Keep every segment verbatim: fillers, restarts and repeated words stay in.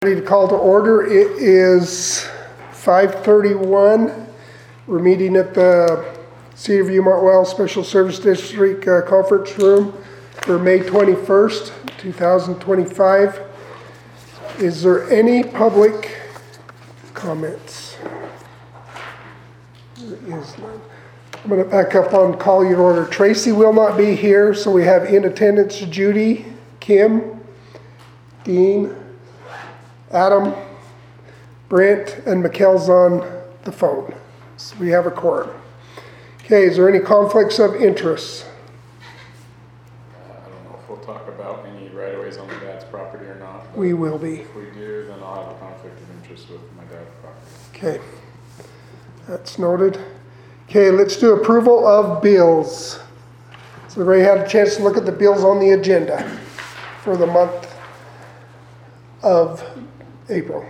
Ready to call to order. It is five thirty-one. We're meeting at the Cedar View Martwell Special Service District uh, Conference Room for May twenty-first, two thousand twenty-five. Is there any public comments? There is none. I'm going to back up on call your order. Tracy will not be here, so we have in attendance Judy, Kim, Dean, Adam, Brent, and Mikkel's on the phone. So we have a quorum. Okay, is there any conflicts of interest? Uh, I don't know if we'll talk about any right-of-ways on my dad's property or not. We will be. If we do, then I'll have a conflict of interest with my dad's property. Okay, that's noted. Okay, let's do approval of bills. So everybody had a chance to look at the bills on the agenda for the month of April.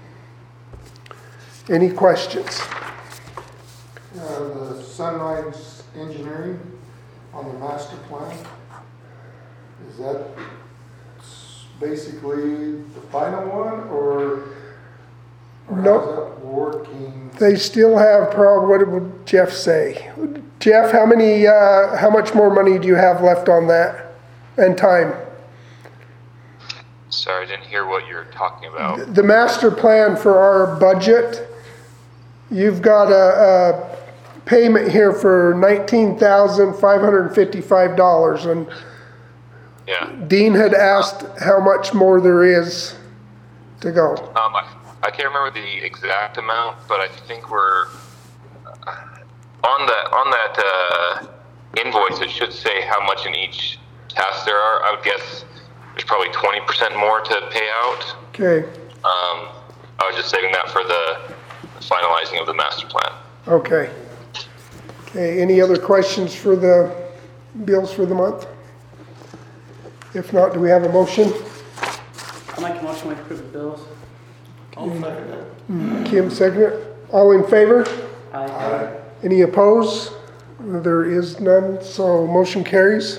Any questions? Uh, the Sunrise Engineering on the master plan, is that basically the final one, or, or Nope. how's that working? They still have probably, what would Jeff say? Jeff, how many, uh, how much more money do you have left on that and time? Sorry, I didn't hear what you're talking about. The master plan for our budget, you've got a, a payment here for nineteen thousand five hundred fifty-five dollars, and Yeah. Dean had asked how much more there is to go. Um, I, I can't remember the exact amount, but I think we're uh, on that on that uh, invoice. It should say how much in each task there are. I would guess there's probably twenty percent more to pay out. Okay, Um, I was just saving that for the finalizing of the master plan. okay. Okay, any other questions for the bills for the month? If not, do we have a motion? I'll make a motion to approve the bills. I'll second it. Kim, second it. All in favor? Aye. Aye. Any opposed? There is none, so motion carries.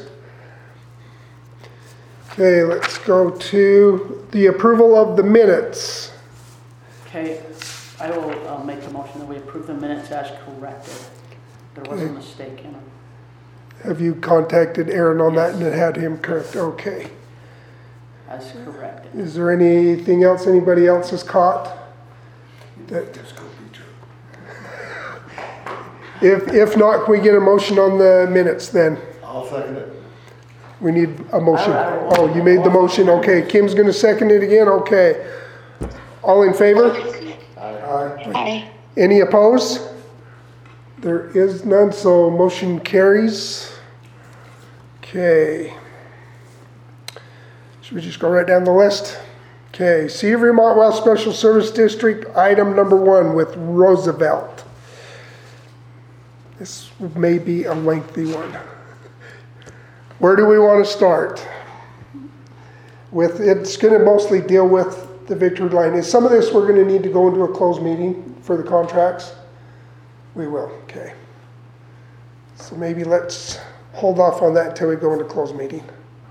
Okay, let's go to the approval of the minutes. Okay, I will uh, make a motion that we approve the minutes as corrected. There was a Okay. mistake in them. Have you contacted Aaron on that Yes. and it had him correct? Okay. As corrected. Is there anything else anybody else has caught? That, if, if not, can we get a motion on the minutes then? I'll second it. We need a motion. I don't- I don't- Oh, you made the motion, okay. Kim's gonna second it again, okay. All in favor? Aye. Aye. Any opposed? There is none, so motion carries. Okay. Should we just go right down the list? Okay, Cedar View Martwell Special Service District, item number one with Roosevelt. This may be a lengthy one. Where do we want to start? With, it's gonna mostly deal with the Victory line. Is some of this we're gonna need to go into a closed meeting for the contracts? We will, okay. So maybe let's hold off on that until we go into closed meeting.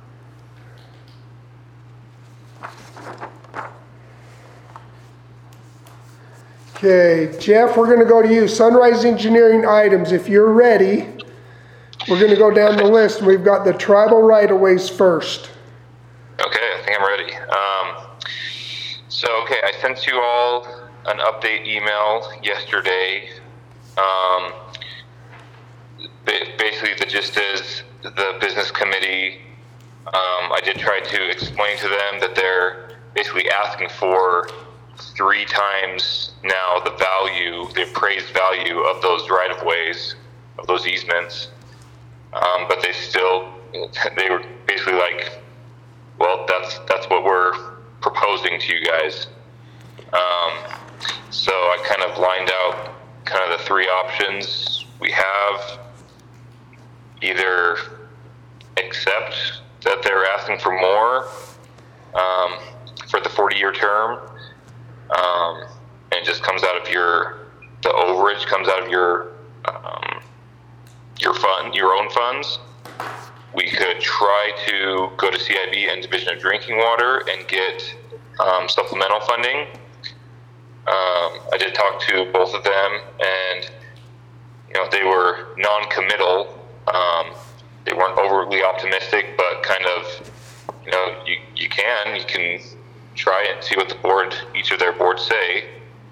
Okay, Jeff, we're gonna go to you. Sunrise Engineering items, if you're ready, we're gonna go down the list. We've got the tribal right-of-ways first. Okay, I think I'm ready. Um, so, okay, I sent you all an update email yesterday. Um, ba- basically, the gist is the business committee, um, I did try to explain to them that they're basically asking for three times now the value, the appraised value of those right-of-ways, of those easements. Um, but they still, they were basically like, well, that's that's what we're proposing to you guys. Um, so I kind of lined out kind of the three options we have. Either accept that they're asking for more um, for the forty-year term, um, and it just comes out of your, the overage comes out of your um, your fund, your own funds. We could try to go to C I B and Division of Drinking Water and get um, supplemental funding. Um, I did talk to both of them, and you know they were non-committal. Um, they weren't overly optimistic, but kind of, you know, you you can you can try it and see what the board, each of their boards say,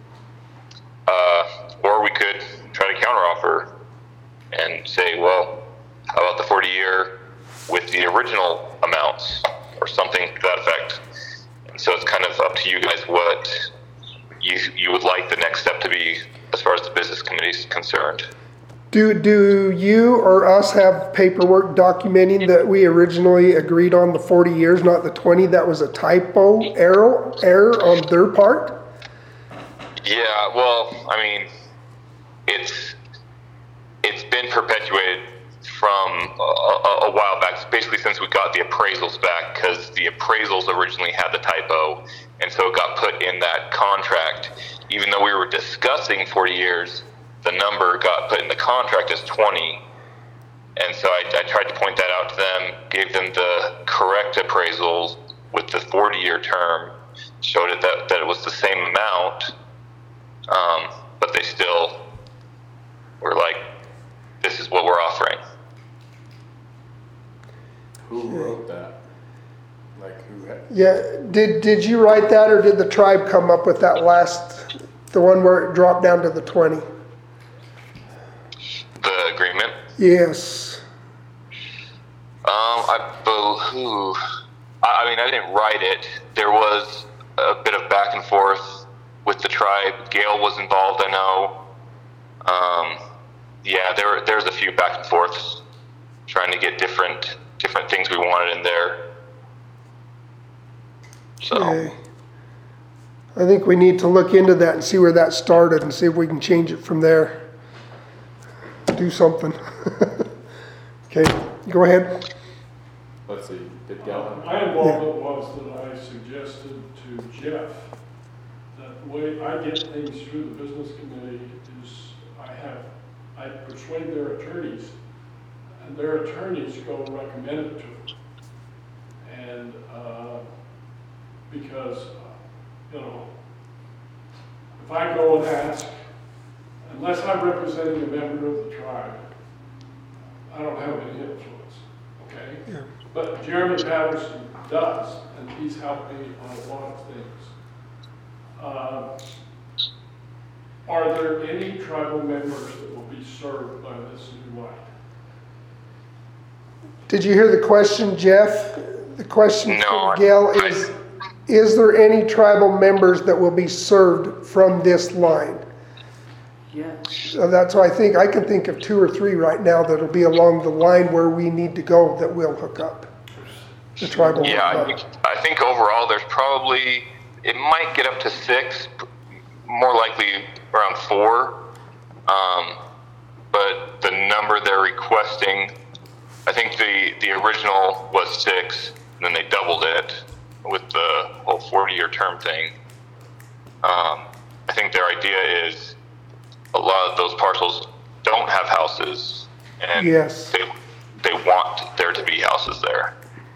uh, or we could try to counteroffer and say, well, how about the forty year with the original amounts or something to that effect. And so it's kind of up to you guys what you you would like the next step to be as far as the business committee is concerned. Do, do you or us have paperwork documenting that we originally agreed on the forty years, not the twenty? That was a typo error, error on their part? Yeah, well, I mean, it's it's been perpetuated from a, a, a while back, basically since we got the appraisals back, because the appraisals originally had the typo, and so it got put in that contract. Even though we were discussing forty years, the number got put in the contract as twenty. And so I, I tried to point that out to them, gave them the correct appraisals with the forty year term, showed it that, that it was the same amount, um, but they still were like, this is what we're offering. Who wrote that? Like who had? Yeah, did, did you write that, or did the tribe come up with that last, the one where it dropped down to the twenty? The agreement? Yes. Um, I believe, I mean, I didn't write it. There was a bit of back and forth with the tribe. Gail was involved, I know. Um, yeah, there there's a few back and forths trying to get different different things we wanted in there. So. Okay. I think we need to look into that and see where that started and see if we can change it from there. Do something. Okay, go ahead. Let's see, did Galvin? My involvement was that I suggested to Jeff that the way I get things through the business committee is I have, I persuade their attorneys, and their attorneys go recommend it to them. And uh, because, you know, if I go and ask, unless I'm representing a member of the tribe, I don't have any influence, okay? Yeah. But Jeremy Patterson does, and he's helped me on a lot of things. Uh, are there any tribal members that will be served by this new light? Did you hear the question, Jeff? The question No, from I- Gail I- is, is there any tribal members that will be served from this line? Yes. So that's why I think, I can think of two or three right now that'll be along the line where we need to go that will hook up. The tribal. Yeah, I hook think, up. I think overall there's probably, it might get up to six, more likely around four. Um, but the number they're requesting, I think the, the original was six, and then they doubled it with the whole forty year term thing. Um, I think their idea is a lot of those parcels don't have houses, and Yes. they, they want there to be houses there.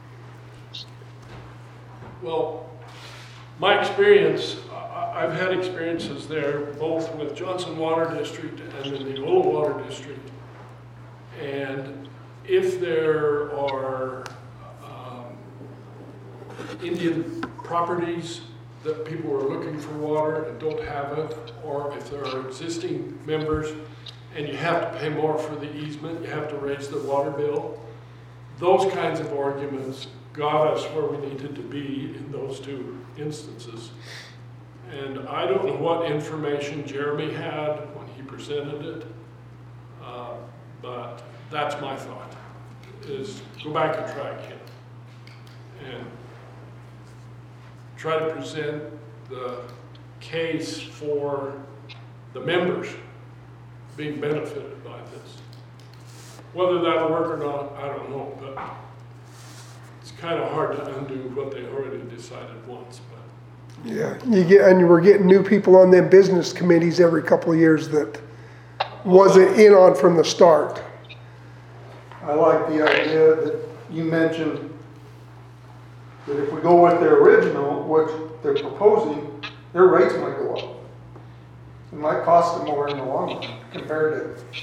Well, my experience, I- I've had experiences there, both with Johnson Water District and in the Ola Water District. And if there are um, Indian properties that people are looking for water and don't have it, or if there are existing members and you have to pay more for the easement, you have to raise the water bill, those kinds of arguments got us where we needed to be in those two instances. And I don't know what information Jeremy had when he presented it, uh, but that's my thought, is go back and track him and try to present the case for the members being benefited by this. Whether that'll work or not, I don't know, but it's kind of hard to undo what they already decided once. But Yeah, you get, and we're getting new people on them business committees every couple of years that wasn't in on from the start. I like the idea that you mentioned But if we go with their original, which they're proposing, their rates might go up. It might cost them more in the long run compared to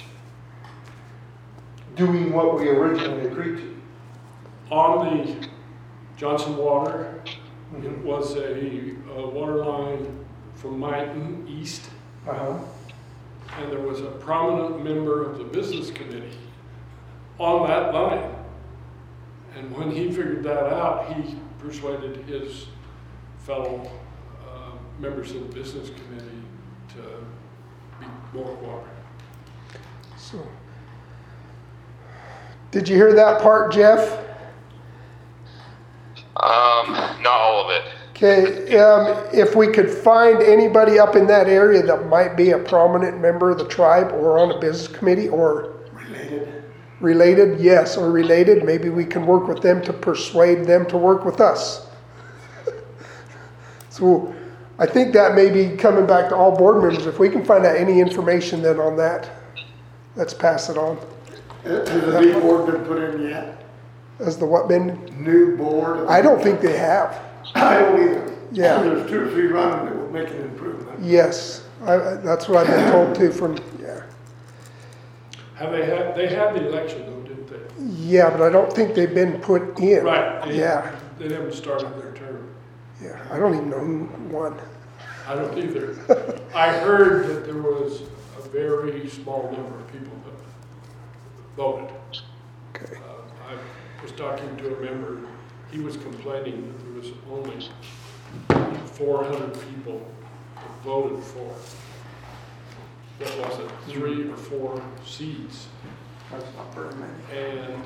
doing what we originally agreed to. On the Johnson Water, Mhm. it was a, a water line from Mighton East, Uh-huh. and there was a prominent member of the business committee on that line. And when he figured that out, he persuaded his fellow uh, members of the business committee to be more cooperative. So, did you hear that part, Jeff? Um, not all of it. Okay, um, if we could find anybody up in that area that might be a prominent member of the tribe or on a business committee or Related. related, yes, or related, maybe we can work with them to persuade them to work with us. So I think that may be coming back to all board members. If we can find out any information then on that, let's pass it on. Has the new board been put in yet? As the what been? New board? I don't think they have. I don't either. Yeah. There's two or three running that will make an improvement. Yes, I, I- that's what I've been told too from, yeah. Have they had, they had the election though, didn't they? Yeah, but I don't think they've been put in. Right. they- Yeah, They haven't started their term. yeah. I don't even know who won. I don't either. I heard that there was a very small number of people that voted. Okay. Uh, I was talking to a member, he was complaining that there was only four hundred people that voted for, what was it, three or four seats. That's not very many. And,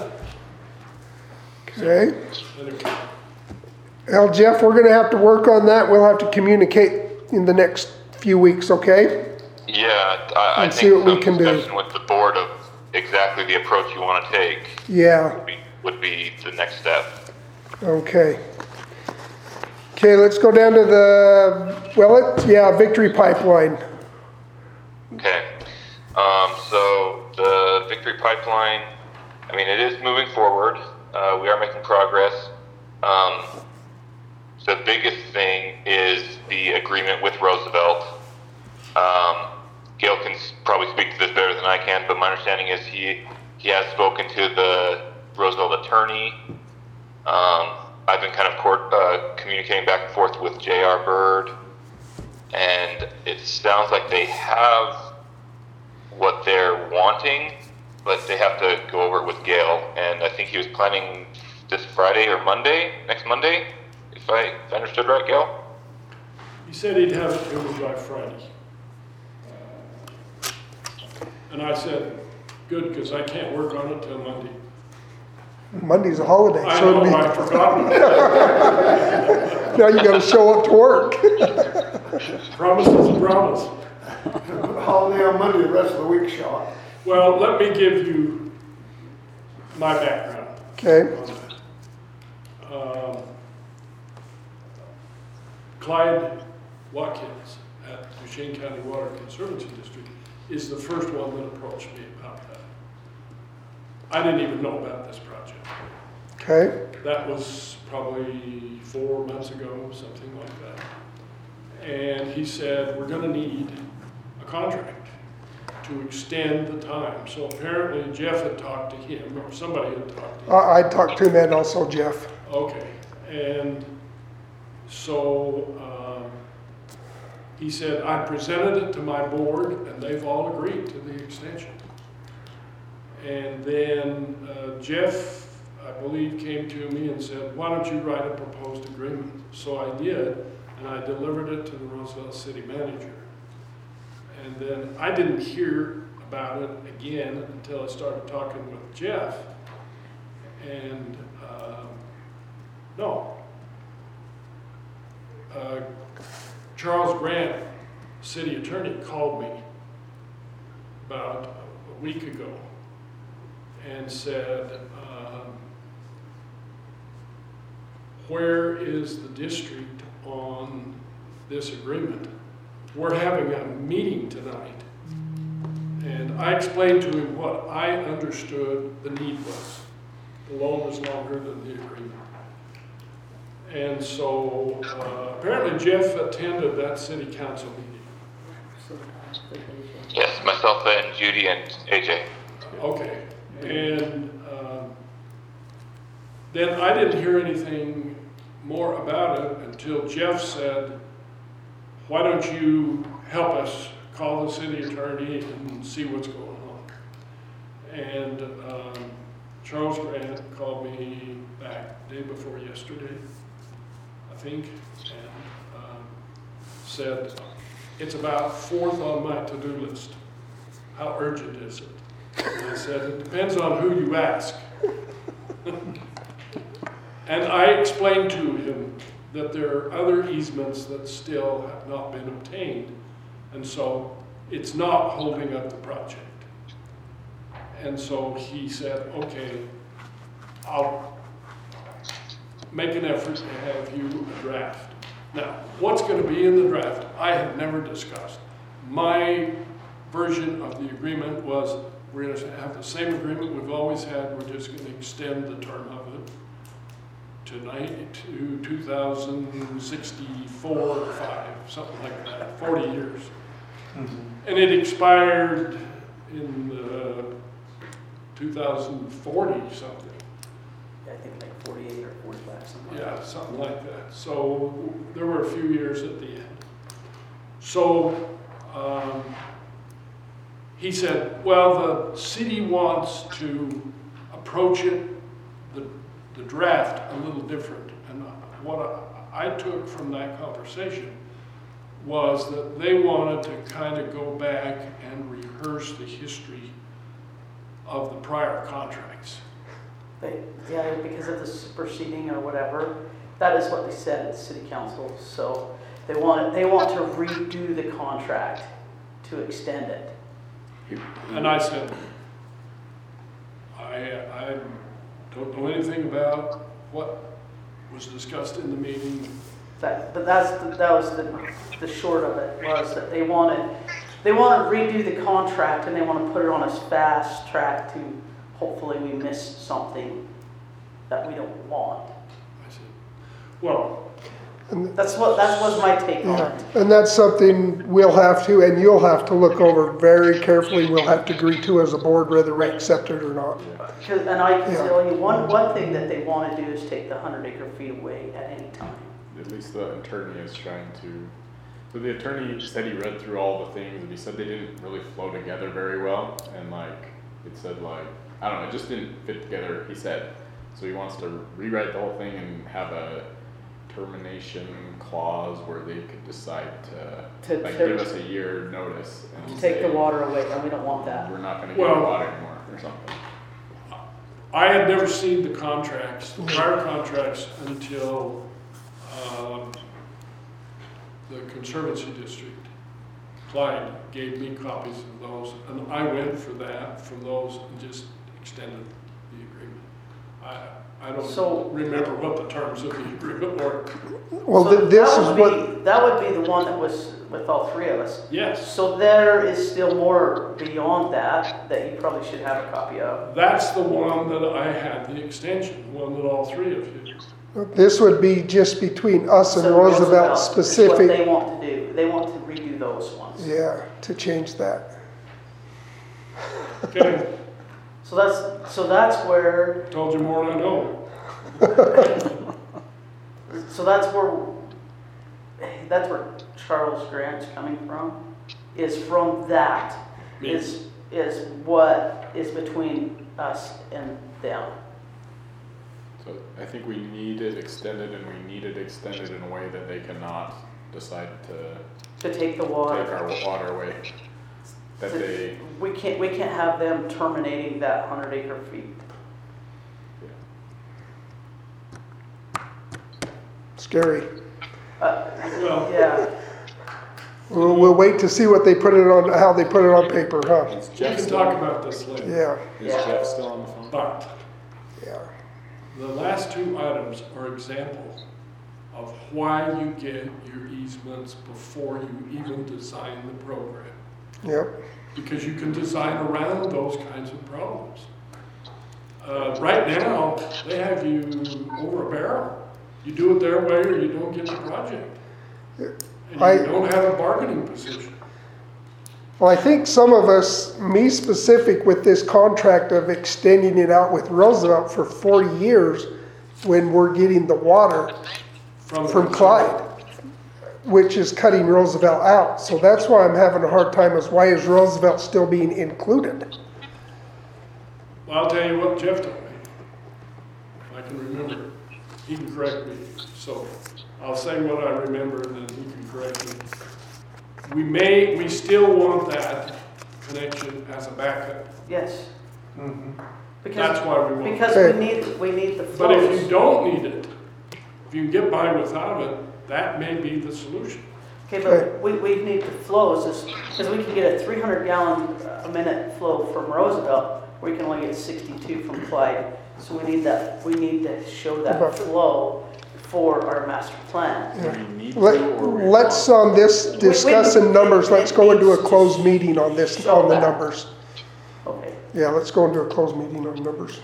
Okay. anyway, Well, Jeff, we're gonna have to work on that. We'll have to communicate in the next few weeks, okay? Yeah, I, I And see think what we some can do. discussion with the board of exactly the approach you want to take Yeah, would be, would be the next step. okay. Okay, let's go down to the, well, it, yeah, Victory Pipeline. Okay. Um, so the Victory Pipeline, I mean, it is moving forward. Uh, we are making progress. Um, the biggest thing is the agreement with Roosevelt. Um, Gail can s- probably speak to this better than I can, but my understanding is he he has spoken to the Roosevelt attorney. Um, I've been kind of court, uh, communicating back and forth with J R Bird, and it sounds like they have what they're wanting, but they have to go over it with Gail. And I think he was planning this Friday or Monday, next Monday, if I, if I understood right, Gail? he said he'd have it to me by Friday. And I said, good, because I can't work on it till Monday. Monday's a holiday, I so know, it'll I be, forgot. now you gotta show up to work. Promise is a promise. Holiday on Monday, the rest of the week, Shaw. Well, let me give you my background Okay, on that. Um, Clyde Watkins at Duchesne County Water Conservancy District is the first one that approached me about that. I didn't even know about this project. okay, That was probably four months ago, something like that. And he said, we're gonna need a contract to extend the time. So apparently Jeff had talked to him, or somebody had talked to him. I, I talked to him and also Jeff. Okay, and so, um, he said, I presented it to my board and they've all agreed to the extension. And then, uh, Jeff, I believe, came to me and said, why don't you write a proposed agreement? So I did, and I delivered it to the Roosevelt City Manager. And then I didn't hear about it again until I started talking with Jeff. And, um, no. Uh, Charles Grant, city attorney, called me about a week ago and said, um, where is the district on this agreement? We're having a meeting tonight. And I explained to him what I understood the need was. The loan is longer than the agreement. And so uh, apparently Jeff attended that city council meeting. So, uh, Yes, myself and Judy and A J. Okay, and um, then I didn't hear anything more about it until Jeff said, why don't you help us call the city attorney and see what's going on? And um, Charles Grant called me back day before yesterday, I think, and um, said, it's about fourth on my to-do list. How urgent is it? And I said, it depends on who you ask. And I explained to him that there are other easements that still have not been obtained, and so it's not holding up the project. And so he said, okay, I'll make an effort to have you a draft. Now, what's going to be in the draft, I have never discussed. My version of the agreement was we're going to have the same agreement we've always had. We're just going to extend the term of it tonight to two thousand sixty-four or five, something like that, forty years. Mm-hmm. And it expired in uh, two thousand forty something. I think like forty-eight or forty-five, something like Yeah, that. something like that. So there were a few years at the end. So um, he said, well, the city wants to approach it, the, the draft, a little different. And what I, I took from that conversation was that they wanted to kind of go back and rehearse the history of the prior contracts. They, yeah, because of the superseding or whatever, that is what they said at the city council. So they want, they want to redo the contract to extend it. And I said, I, I don't know anything about what was discussed in the meeting. That, but that's the, that was the, the short of it, was that they wanted they want to redo the contract and they want to put it on a fast track to hopefully we miss something that we don't want. I said, well, That's what that was my take on Yeah, it. and that's something we'll have to, and you'll have to look over very carefully. We'll have to agree to as a board whether we accept it or not. 'Cause- and I can Yeah. tell you one one thing that they want to do is take the hundred acre feet away at any time. At least the attorney is trying to. So the attorney said he read through all the things and he said they didn't really flow together very well. And like, it said like, I don't know, it just didn't fit together, he said. So he wants to rewrite the whole thing and have a termination clause where they could decide to, To- like to- give us a year notice and Take the say, water away, and we don't want that. we're not gonna give Well- you water anymore or something. I had never seen the contracts, the prior contracts, until um, the Conservancy District. Clyde gave me copies of those, and I went for that, from those, and just extended the agreement. I, I So- don't remember what the terms of the agreement were. Well, So th- this that is would what, be, that would be the one that was with all three of us. Yes, So there is still more beyond that that you probably should have a copy of. that's the one that I had, the extension, the one that all three of you. this would be just between us and So Roosevelt is What specific. they want to do, they want to redo those ones. Yeah, to change that. Okay, So that's, so that's where, told you more than I know. so that's where, that's where Charles Grant's coming from, is from that, Me. is, is what is between us and them. So I think we need it extended and we need it extended in a way that they cannot decide to To take the take water. our water away. That to- they, We can't, we can't have them terminating that hundred acre feet. Scary. Uh, Well- yeah, We'll, we'll wait to see what they put it on, how they put it on paper, huh? is We Jeff can still, talk about this later. Yeah, is Yeah. Jeff still on the phone? But yeah. the last two items are examples of why you get your easements before you even design the program. Yep. Because you can design around those kinds of problems. Uh, right now, they have you over a barrel. You do it their way or you don't get the project. And I- you don't have a bargaining position. Well, I think some of us, me specific with this contract of extending it out with Roosevelt for forty years when we're getting the water From, from Clyde, which is cutting Roosevelt out. So that's why I'm having a hard time is why is Roosevelt still being included? Well, I'll tell you what Jeff told me. If I can remember. He can correct me. So I'll say what I remember and then he can correct me. We may, we still want that connection as a backup. Yes. Mm-hmm. Because, That's why we want it. because Okay. we need, we need the But if you flows. don't need it, if you can get by without it, that may be the solution. Okay, Okay. but we, we need the flows, because we can get a three hundred gallon a minute flow from Roosevelt, we can only get sixty-two from Clyde. So we need that, we need to show The that buffer. flow for our master plan. Do we need Let, to, or we let's, want- on this discussing numbers, let's go into a closed meeting on this, on the numbers. Okay, Yeah, let's go into a closed meeting on numbers.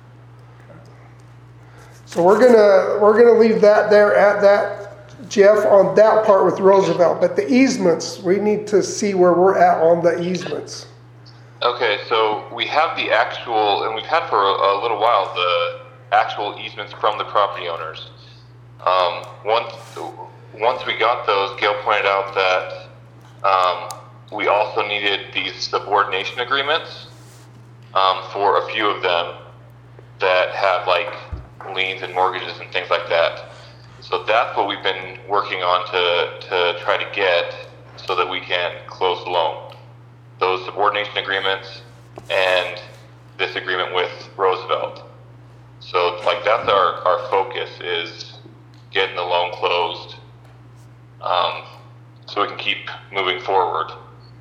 So we're gonna, we're gonna leave that there at that, Jeff, on that part with Roosevelt. But the easements, we need to see where we're at on the easements. Okay, so we have the actual, and we've had for a, a little while, the actual easements from the property owners. Um, once, once we got those, Gail pointed out that um, we also needed these subordination agreements um, for a few of them that have like liens and mortgages and things like that. So that's what we've been working on to, to try to get so that we can close the loan. Those subordination agreements and this agreement with Roosevelt. So like that's our, our focus is getting the loan closed um, so we can keep moving forward.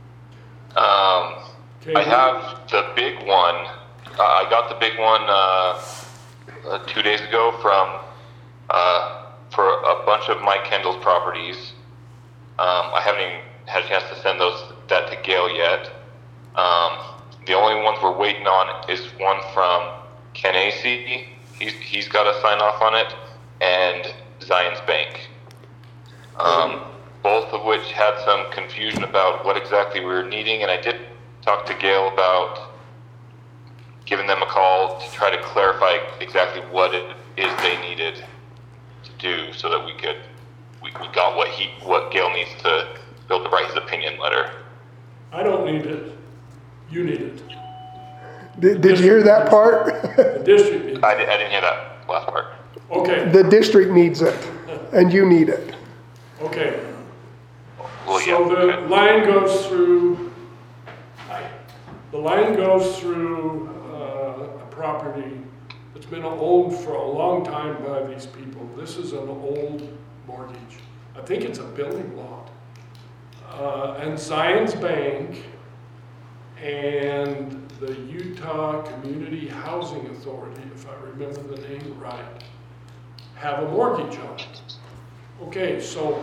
Um, Okay, I have the big one. Uh, I got the big one uh, uh, two days ago from uh, for a bunch of Mike Kendall's properties. Um, I haven't even had a chance to send those that to Gail yet. Um, the only ones we're waiting on is one from Ken Acey. He's he's got to sign off on it, and Zions Bank. Um, both of which had some confusion about what exactly we were needing, and I did talk to Gail about giving them a call to try to clarify exactly what it is they needed to do so that we could we, we got what he what Gail needs to be able to write his opinion letter. I don't need it. You need it. Did, did you hear that part? The district needs it. I, di- I didn't hear that last part. Okay, The district needs it, and you need it. okay. Well, yeah. So the okay. line goes through, the line goes through uh, a property that's been owned for a long time by these people. This is an old mortgage. I think it's a building lot. Uh, and Zions Bank and the Utah Community Housing Authority, if I remember the name right, have a mortgage on it. Okay, so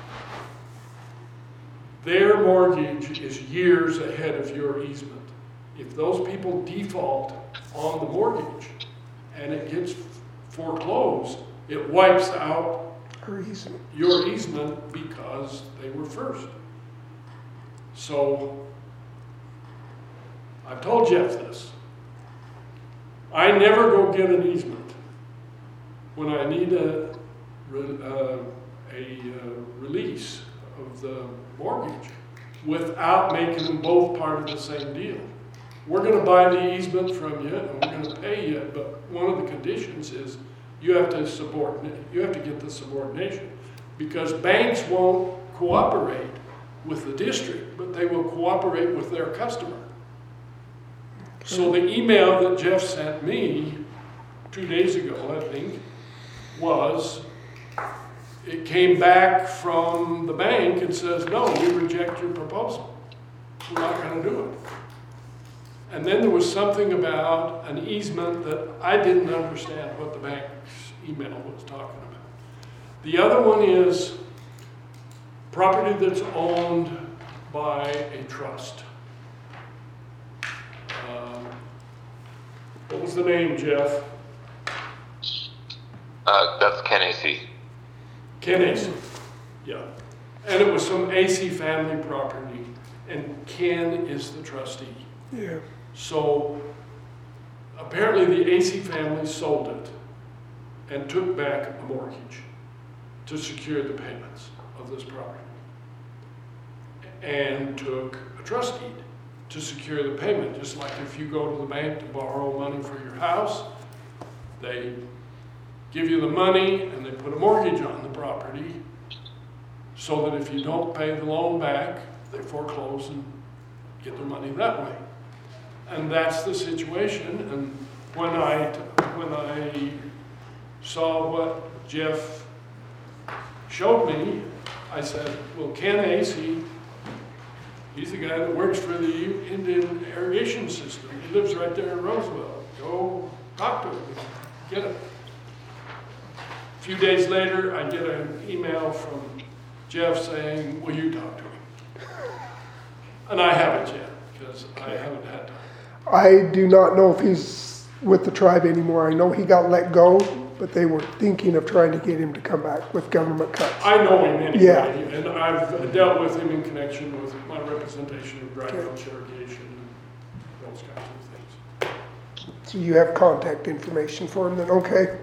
their mortgage is years ahead of your easement. If those people default on the mortgage and it gets foreclosed, it wipes out Or easement. your easement because they were first. So, I've told Jeff this. I never go get an easement when I need a, re- uh, a uh, release of the mortgage without making them both part of the same deal. We're gonna buy the easement from you and we're gonna pay you, but one of the conditions is you have to subordinate, you have to get the subordination. Because banks won't cooperate with the district, but they will cooperate with their customer. So the email that Jeff sent me two days ago, I think, was, it came back from the bank and says, no, we reject your proposal. We're not gonna do it. And then there was something about an easement that I didn't understand what the bank's email was talking about. The other one is property that's owned by a trust. Um, What was the name, Jeff? Uh, that's Ken A C. Ken A C, yeah. And it was some A C family property, and Ken is the trustee. Yeah. So apparently the A C family sold it and took back a mortgage to secure the payments of this property. And took a trust deed to secure the payment, just like if you go to the bank to borrow money for your house, they give you the money and they put a mortgage on the property so that if you don't pay the loan back, they foreclose and get their money that way. And that's the situation. And when I, when I saw what Jeff showed me, I said, well, Ken A C, he's the guy that works for the Indian irrigation system. He lives right there in Roseville. Go talk to him, get him. A few days later, I get an email from Jeff saying, will you talk to him? And I haven't yet, because I haven't had time. I do not know if he's with the tribe anymore. I know he got let go, but they were thinking of trying to get him to come back with government cuts. I know him anyway, Yeah. and I've dealt with him in connection with my representation of dry gulch irrigation and those kinds of things. So you have contact information for him then, okay.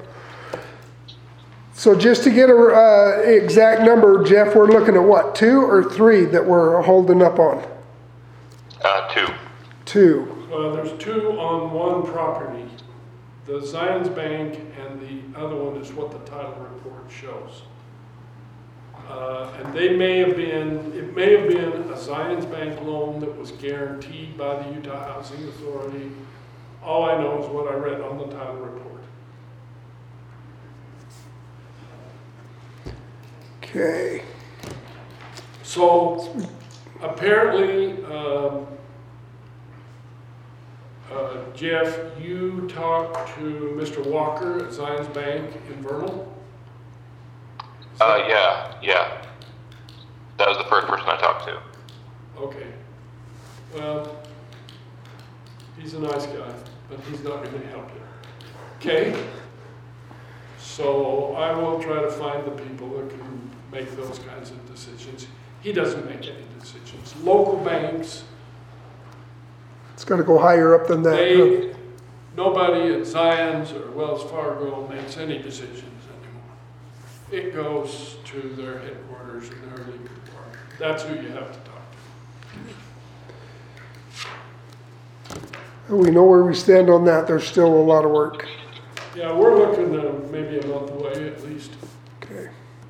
So just to get a uh, exact number, Jeff, we're looking at what, two or three that we're holding up on? Uh, two. Two. Well, there's two on one property, the Zions Bank, and the other one is what the title report shows. Uh, and they may have been, it may have been a Zions Bank loan that was guaranteed by the Utah Housing Authority. All I know is what I read on the title report. Okay. So apparently, um, uh, Jeff, you talked to Mister Walker at Zions Bank in Vernal? Uh, yeah, yeah. That was the first person I talked to. Okay. Well, he's a nice guy, but he's not going to help you. Okay? So I will try to find the people that can make those kinds of decisions. He doesn't make any decisions. Local banks, It's got to go higher up than that. huh? they, nobody at Zions or Wells Fargo makes any decisions anymore. It goes to their headquarters and their legal department. That's who you have to talk to. We know where we stand on that. There's still a lot of work. Yeah, we're looking at maybe a month away at least. Okay.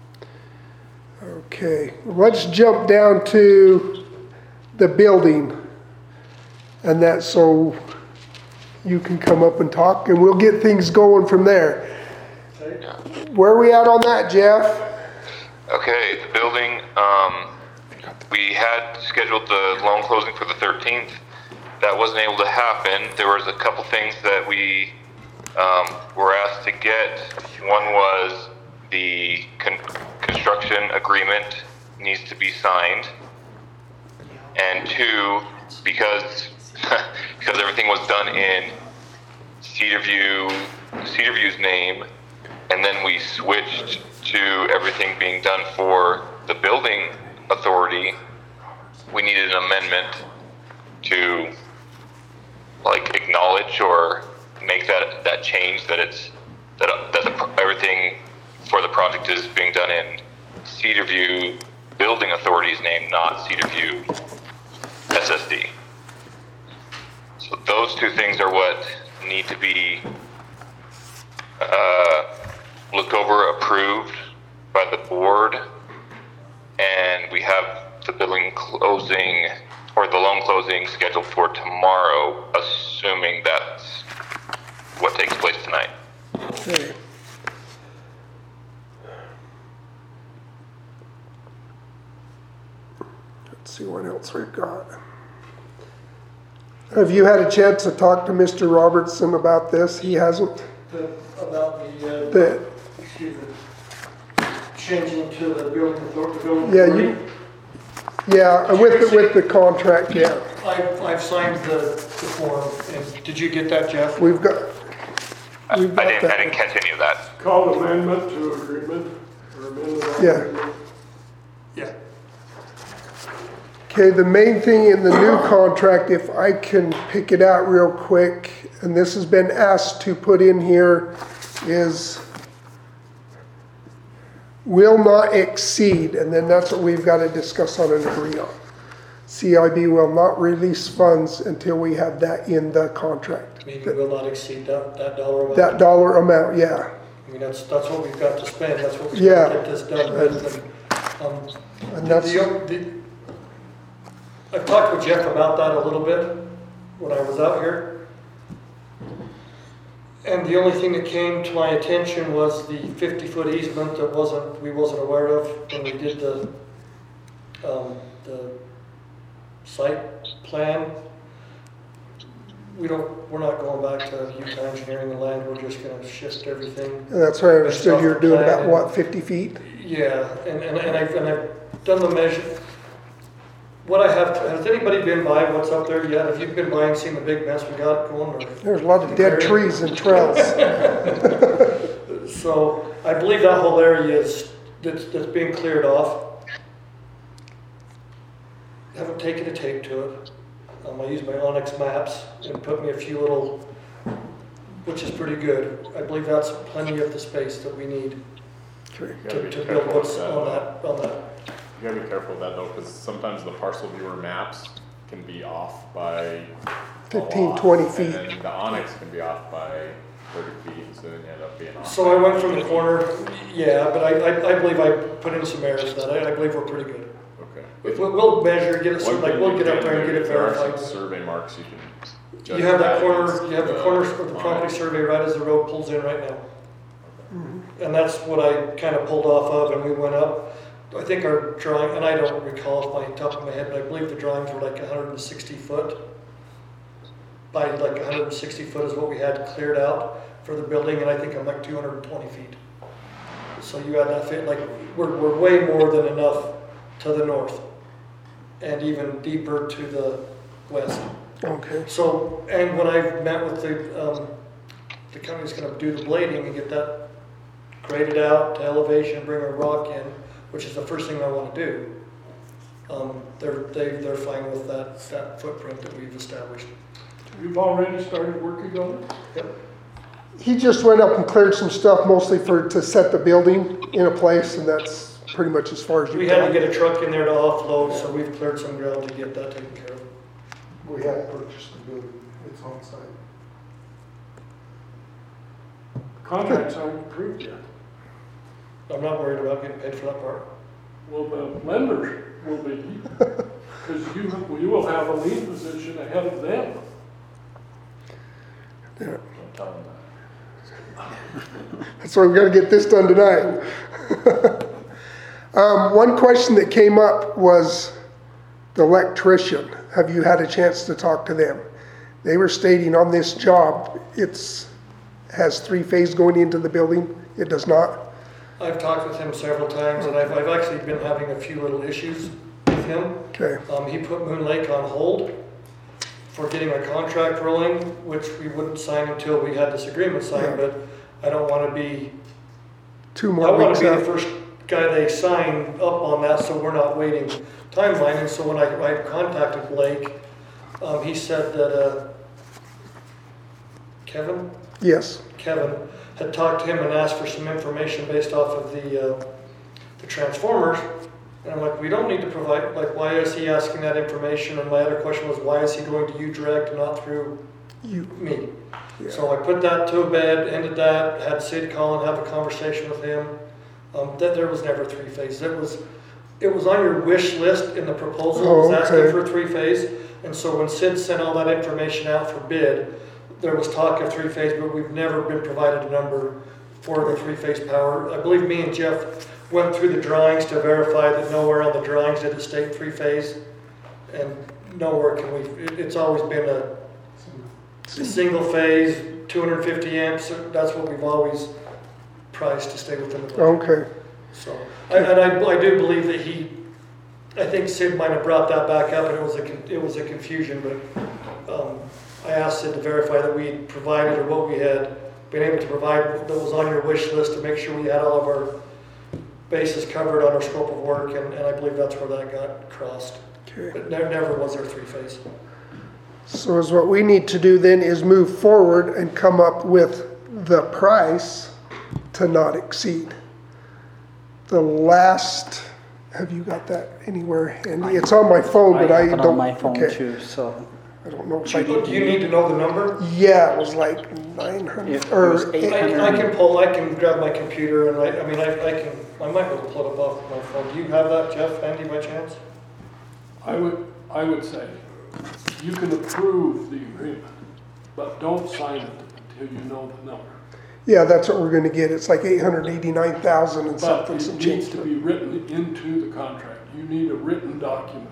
Okay, let's jump down to the building. And that's so you can come up and talk and we'll get things going from there. Yeah. Where are we at on that, Jeff? Okay, the building, um, we had scheduled the loan closing for the thirteenth. That wasn't able to happen. There was a couple things that we um, were asked to get. One was the con- construction agreement needs to be signed. And two, because because everything was done in Cedarview, Cedarview's name, and then we switched to everything being done for the building authority, we needed an amendment to like acknowledge or make that that change that it's that that the, everything for the project is being done in Cedarview Building Authority's name, not Cedarview S S D. So those two things are what need to be uh, looked over, approved by the board, and we have the building closing or the loan closing scheduled for tomorrow, assuming that's what takes place tonight. Okay. Let's see what else we've got. Have you had a chance to talk to Mister Robertson about this? He hasn't? The, about the, uh, The, excuse me, changing to the building authority, building yeah, authority. you, yeah, with the, with the contract, yeah. I've, I've signed the, the form, and did you get that, Jeff? We've got, I, We've got I didn't, I that. didn't catch any of that. Called amendment to agreement, or amendment. of Yeah. agreement. Yeah. Okay, the main thing in the new contract, if I can pick it out real quick, and this has been asked to put in here, is will not exceed, and then that's what we've got to discuss on and agree on. C I B will not release funds until we have that in the contract. Meaning will not exceed that, that dollar amount. That dollar amount, yeah. I mean, that's, that's what we've got to spend, that's what we've Yeah. got to get this done with. And, um, And that's, the- the- I've talked with Jeff about that a little bit when I was out here. And the only thing that came to my attention was the fifty-foot easement that wasn't, we wasn't aware of when we did the, um, the site plan. We don't, we're not going back to Utah Engineering and Land, we're just gonna shift everything. that's what I understood, you're doing about, what, fifty feet? Yeah, and, and, and I've, and I've done the measure. What I have, has anybody been by what's up there yet? Have you been by and seen the big mess we got going? Or There's a lot of dead trees and trails. So I believe that whole area is, that's, that's being cleared off. Haven't taken a tape to it. Um, I used my Onyx maps and put me a few little, which is pretty good. I believe that's plenty of the space that we need Okay. You gotta to, be to build careful what's with that. on though. that, on that. You gotta be careful with that though, because sometimes the parcel viewer maps can be off by a fifteen, lot, twenty feet. And then the Onyx can be off by thirty feet, so then you end up being off. So I went from the corner, yeah, but I, I, I believe I put in some errors that I, I believe we're pretty good. Okay. We'll, we'll measure, get it, One some- like, thing we'll you get up can there and do, get it if there are some verified. survey marks, you can. judge You have that corner, against you have the corner of the property Onyx. survey right as the road pulls in right now. And that's what I kind of pulled off of, and we went up. I think our drawing, and I don't recall off my top of my head, but I believe the drawings were like hundred and sixty foot. By like hundred and sixty foot is what we had cleared out for the building, and I think I'm like two hundred and twenty feet. So you add that fit, like, we're, we're way more than enough to the north, and even deeper to the west. Okay, So, and when I've met with the, um, the company's gonna do the blading and get that graded out to elevation, bring a rock in, which is the first thing I wanna do. Um, they're, they, they're fine with that, that footprint that we've established. You've already started working on it? Yep. he just went up and cleared some stuff mostly for, to set the building in a place, and that's pretty much as far as you We had to can. get a truck in there to offload, so we've cleared some ground to get that taken care of. We have purchased the building, it's on site. Contracts aren't approved yet. I'm not worried about getting paid for that part. Well, the lenders will be, because you, you will have a lien position ahead of them. Yeah. Don't tell them that. That's why we gotta get this done tonight. Um, one question that came up was the electrician. Have you had a chance to talk to them? They were stating on this job, it's, has three phase going into the building. It does not. I've talked with him several times, and I've, I've actually been having a few little issues with him. Okay, Um, he put Moon Lake on hold for getting our contract rolling, which we wouldn't sign until we had this agreement signed, Yeah. but I don't wanna be, two I more wanna weeks be the out. first guy they sign up on that, so we're not waiting timeline, and so when I, I contacted Blake, um, he said that, uh, Kevin? Yes, Kevin had talked to him and asked for some information based off of the, uh, the transformers. And I'm like, we don't need to provide, like, why is he asking that information? And my other question was, why is he going to you direct and not through you, me? Yeah. So I put that to a bed, ended that, had Sid call and have a conversation with him. Um, that there was never three phase. It was, it was on your wish list in the proposal, it was Oh, asking okay. for three phase. And so when Sid sent all that information out for bid, there was talk of three phase, but we've never been provided a number for the three phase power. I believe me and Jeff went through the drawings to verify that nowhere on the drawings did it state three phase. And nowhere can we, it, it's always been a, a single phase, two hundred fifty amps, that's what we've always priced to stay within the budget. okay, So, and and I, I do believe that he, I think Sid might have brought that back up and it was a, con- it was a confusion, but, um, I asked Sid to verify that we had provided or what we had being able to provide that was on your wish list to make sure we had all of our bases covered on our scope of work, and, and I believe that's where that got crossed. Okay. But never, never was there three-phase. So is what we need to do then is move forward and come up with the price to not exceed. The last, have you got that anywhere? And it's on my phone, but I have it don't. on my phone okay. too, so I don't know if I Do you need to know the number? Yeah, it was like nine hundred, It or was eight I, hundred. I can pull, I can grab my computer and I, I mean, I, I can, I might be able to pull it up off my phone. Do you have that, Jeff, handy by chance? I would, I would say, you can approve the agreement, but don't sign it until you know the number. yeah, that's what we're gonna get. It's like eight hundred eighty-nine thousand and But something, it some needs change. to be written into the contract. You need a written document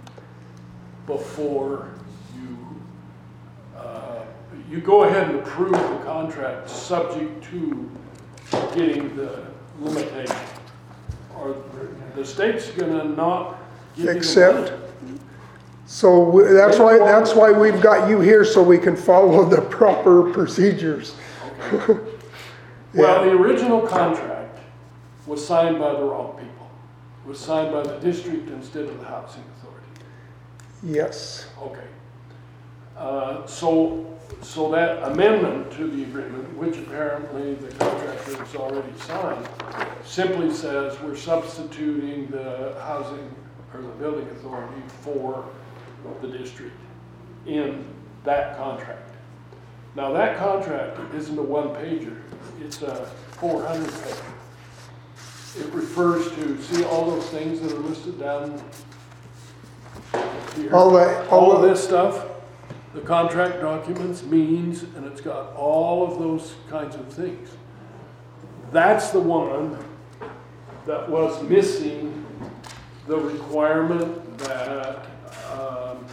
before you, uh, you go ahead and approve the contract subject to getting the limitation. Or the state's gonna not give you the Accept. money. So w- that's why, that's why we've got you here, so we can follow the proper procedures. Well, the original contract was signed by the wrong people. It was signed by the district instead of the housing authority. Yes. Okay. Uh, so, so that amendment to the agreement, which apparently the contractor has already signed, simply says we're substituting the housing or the building authority for the district in that contract. Now that contract isn't a one pager, it's a four hundred pager. It refers to, see all those things that are listed down here? All that- all All of of- this stuff, the contract documents, means, and it's got all of those kinds of things. That's the one that was missing the requirement that um,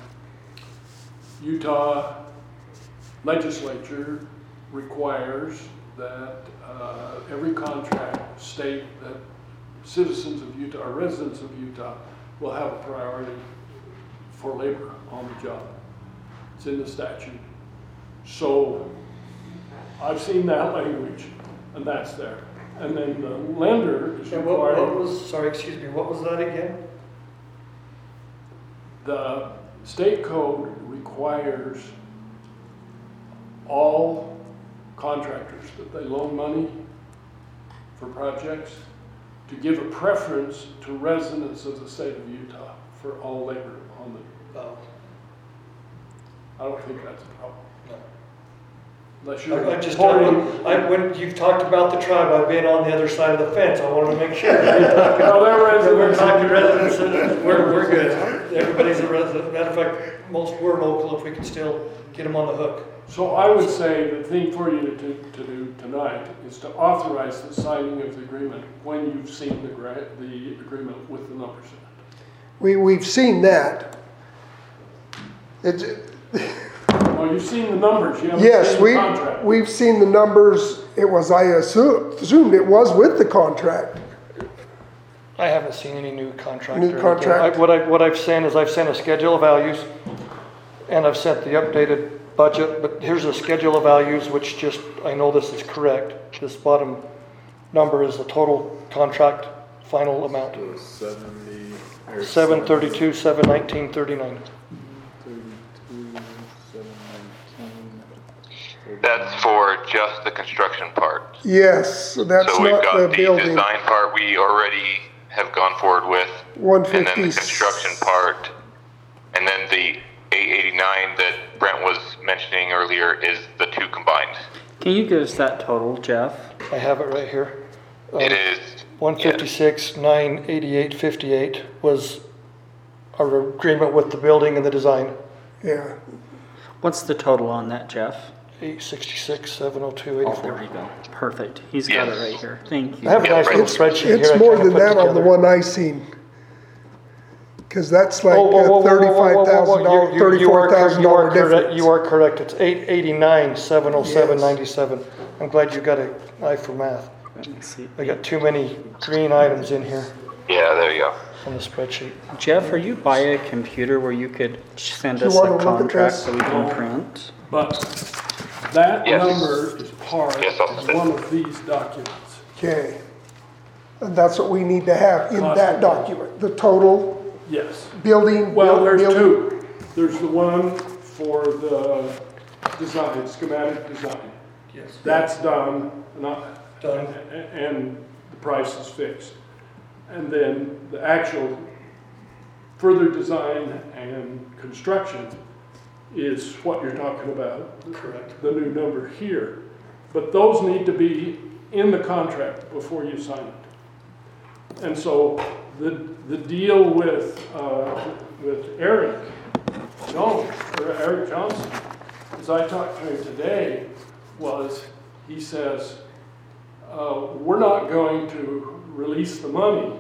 Utah legislature requires that uh, every contract state that citizens of Utah, or residents of Utah, will have a priority for labor on the job. It's in the statute. So I've seen that language, and that's there. And then the lender is And what, what required, was, sorry, excuse me, what was that again? the state code requires all contractors that they loan money for projects to give a preference to residents of the state of Utah for all labor on the, Oh, I don't think that's a problem. no. Unless you're I, I just, importing. I, when you've talked about the tribe, I've been on the other side of the fence, I wanted to make sure. No, they're We're residents. talking residents, we're, we're good. Everybody's a resident. Matter of fact, most were local if we can still get them on the hook. So I would say the thing for you to, to, to do tonight is to authorize the signing of the agreement when you've seen the gra- the agreement with the numbers in it. We, we've seen that. It's, Well, you've seen the numbers, you haven't yes, seen the we, contract. we've seen the numbers. It was, I assumed, assumed it was with the contract. I haven't seen any new contract. New or anything. contract. I- What I, what I've sent is I've sent a schedule of values, and I've sent the updated budget, but here's a schedule of values, which just, I know this is correct. This bottom number is the total contract final amount, So seventy. or seven thirty-two, seven nineteen, thirty-nine. thirty-two, seven nineteen. That's for just the construction part. Yes, so that's So we've not got the the building. design part we already have gone forward with. one And then fifty. the construction part, and then the eight eighty-nine that Brent was mentioning earlier is the two combined. Can you give us that total, Jeff? I have it right here. It is. One fifty-six, nine eighty-eight, fifty-eight was our agreement with the building and the design. Yeah, What's the total on that, Jeff? Eight sixty-six, seven oh two, Oh, eighty-four. there you go. Perfect. He's got it Yes. right here. Thank you. I have a Yeah, nice little right. spreadsheet here. it's I more kinda than put that on the together. one I seen. Cause that's like Oh, whoa, whoa, whoa, whoa, whoa, thirty-five whoa, thousand whoa, dollars, you- you- you are thirty-four cor- thousand you are dollar correct- difference. You are correct, it's eight eighty-nine, seven oh seven, ninety-seven. I'm glad you got an eye for math. Let me see. I got too many green items in here Yeah, there you go. on the spreadsheet. Jeff, are you by a computer where you could send Do you us wanna a look at contract this? so we can print? But That Yes. number is part Yes, I'll of say. one of these documents. Okay. And that's what we need to have in Cost that of- document, the total Yes. building. Well, buil- there's building- two. There's the one for the design, schematic design. Yes. That's done, not, Done. and the price is fixed. And then the actual further design and construction is what you're talking about, Correct. the new number here. But those need to be in the contract before you sign it. And so the, the deal with, uh, with Eric Jones, or Eric Johnson, as I talked to him today, was, he says, uh, we're not going to release the money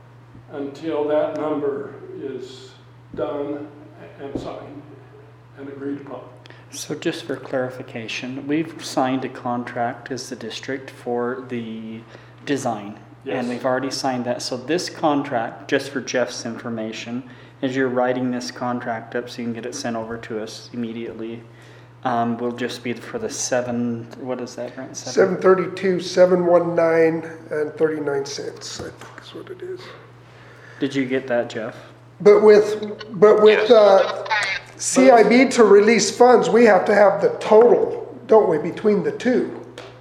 until that number is done and signed and agreed upon. So just for clarification, we've signed a contract as the district for the design. Yes. And we've already signed that. So this contract, just for Jeff's information, as you're writing this contract up so you can get it sent over to us immediately, um, will just be for the seven, what is that, Brent? Seven thirty-two, seven one nine, and thirty-nine cents, I think is what it is. Did you get that, Jeff? But with, but with, uh, C I B to release funds, we have to have the total, don't we, between the two?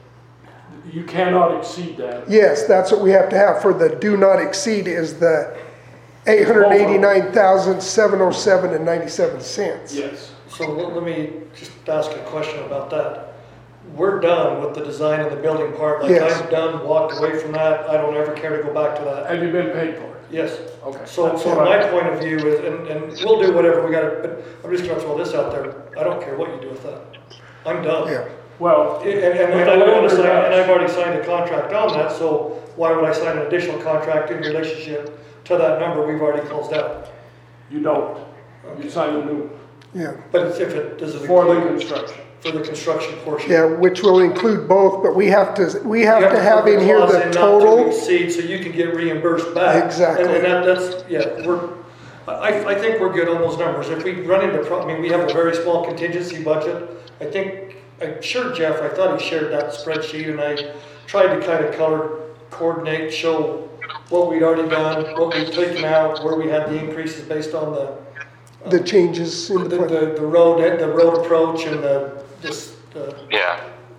You cannot exceed that. Yes, that's what we have to have for the do not exceed is the eight hundred eighty-nine thousand, seven oh seven and ninety-seven cents. Yes. So let let me just ask a question about that. We're done with the design and the building part, like Yes. I'm done, walked away from that, I don't ever care to go back to that. Have you been paid for it? Yes. Okay. So, That's so what my I- point of view is, and, and we'll do whatever we gotta, but I'm just gonna throw this out there, I don't care what you do with that. I'm done. Yeah, Well, And, and, and I don't wanna sign, and I've already signed a contract on that, so why would I sign an additional contract in relationship to that number we've already closed out? you don't. You sign a new one yeah, But it's if it, does it for the include, construction. for the construction portion? yeah, which will include both, but we have to, we You have to put have in here clause the in not to total. exceed, so you can get reimbursed back. Exactly. And, and that, that's, yeah, we're, I, I think we're good on those numbers. If we run into, pro- I mean, we have a very small contingency budget. I think, I'm sure Jeff, I thought he shared that spreadsheet and I tried to kind of color coordinate, show what we'd already done, what we'd taken out, where we had the increases based on the, The changes in the, the plan. the, the road, the road approach and the, this, the Yeah,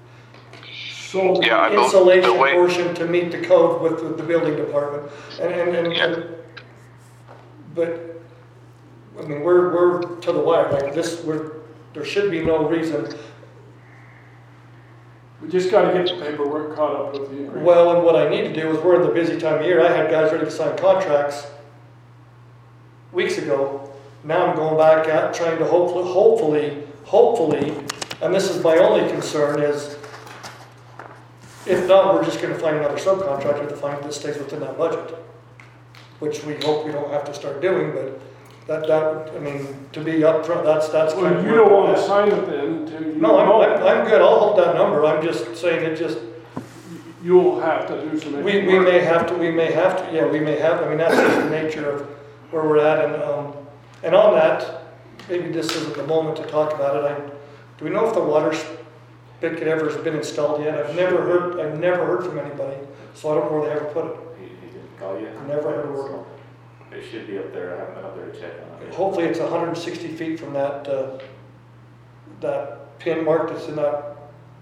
So, Yeah, I bel- insulation the way- portion to meet the code with, with the building department. And, and, and, Yeah. and- but, I mean, we're, we're to the wire, like this, we're, there should be no reason. we just gotta get the paperwork caught up with the agreement. Well, and what I need to do is, we're in the busy time of year, I had guys ready to sign contracts weeks ago. Now I'm going back out, trying to hopefully, hopefully, hopefully, and this is my only concern is, if not, we're just gonna find another subcontractor to find that stays within that budget. Which we hope we don't have to start doing, but that, that, I mean, to be upfront, that's, that's kind Well, of. you where don't we're wanna at. sign it then until you No, I'm, know. I'm, I'm good, I'll hold that number, I'm just saying it just, You'll have to do some. we, we may have to, we may have to, yeah, we may have, I mean, that's just the nature of where we're at, and, um, and on that, maybe this isn't the moment to talk about it, I, do we know if the water spigot ever has been installed yet? I've never heard, I've never heard from anybody, so I don't know where they ever put it. He, he didn't call you? Never heard a word. It should be up there, I haven't been up there to check on it. Hopefully it's hundred and sixty feet from that, uh, that pin mark that's in that.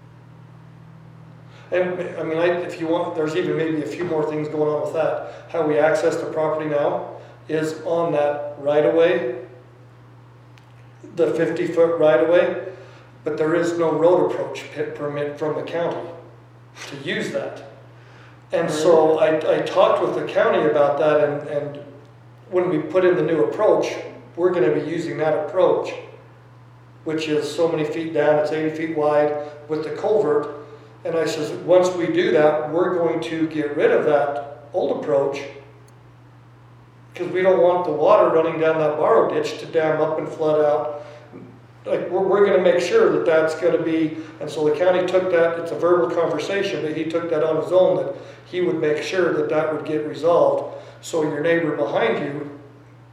And, I mean, I, if you want, there's even maybe a few more things going on with that. How we access the property now is on that right-of-way, the fifty-foot right-of-way, but there is no road approach pit permit from the county to use that. And so I, I talked with the county about that, and, and when we put in the new approach, we're gonna be using that approach, which is so many feet down, it's eighty feet wide with the culvert. And I says, once we do that, we're going to get rid of that old approach, because we don't want the water running down that borrow ditch to dam up and flood out. Like, we're, we're gonna make sure that that's gonna be, and so the county took that, it's a verbal conversation, but he took that on his own, that he would make sure that that would get resolved. So your neighbor behind you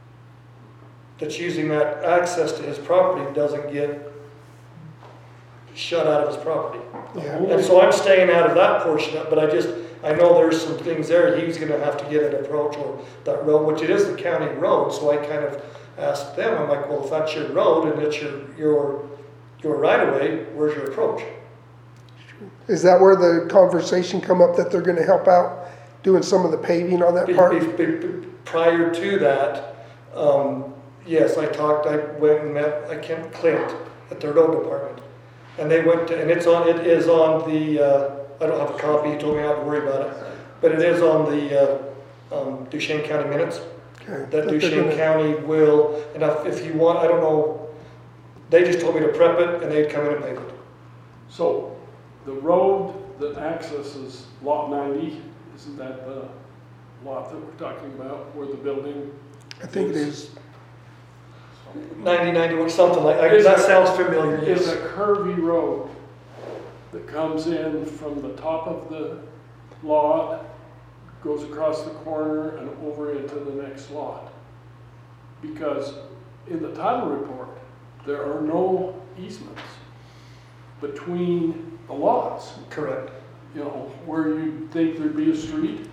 that's using that access to his property doesn't get shut out of his property. Yeah. And so I'm staying out of that portion of it, but I just, I know there's some things there he's gonna have to get an approach or that road, which it is the county road, so I kind of asked them, I'm like, well, if that's your road and it's your, your, your right of way, where's your approach? Is that where the conversation come up that they're gonna help out doing some of the paving on that Be- part? be- be- Prior to that, um, yes, I talked, I went and met, I Kent Clint at their road department. And they went to, and it's on, it is on the, uh, I don't have a copy, he told me not to worry about it, but it is on the, uh, um, Duchesne County minutes. Okay. That they're Duchesne gonna- County will, and if, if you want, I don't know, they just told me to prep it and they'd come in and pave it. So the road that accesses lot ninety, isn't that the lot that we're talking about where the building? I think it is. Ninety, ninety, something like, I- Is that it- sounds familiar, It's yes. a curvy road that comes in from the top of the lot, goes across the corner and over into the next lot. Because in the title report, there are no easements between the lots. Correct. You know, where you'd think thered be a street.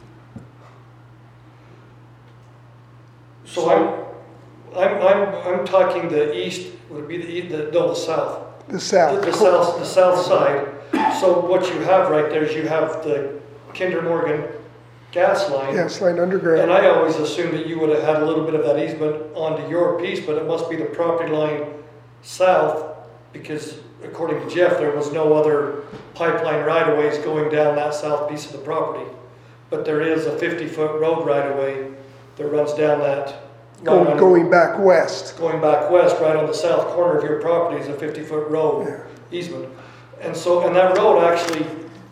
So I'm, I'm, I'm, I'm talking the east, would it be the, e- the, no, the south. The The south. the south, the south side. So what you have right there is you have the Kinder Morgan gas line. Yes, line And underground. I always assumed that you would have had a little bit of that easement onto your piece, but it must be the property line south, because according to Jeff, there was no other pipeline right-of-ways going down that south piece of the property. But there is a fifty-foot road right-of-way that runs down that. Going, line. going back west. Going back west, right on the south corner of your property is a fifty-foot road easement. And so, and that road actually,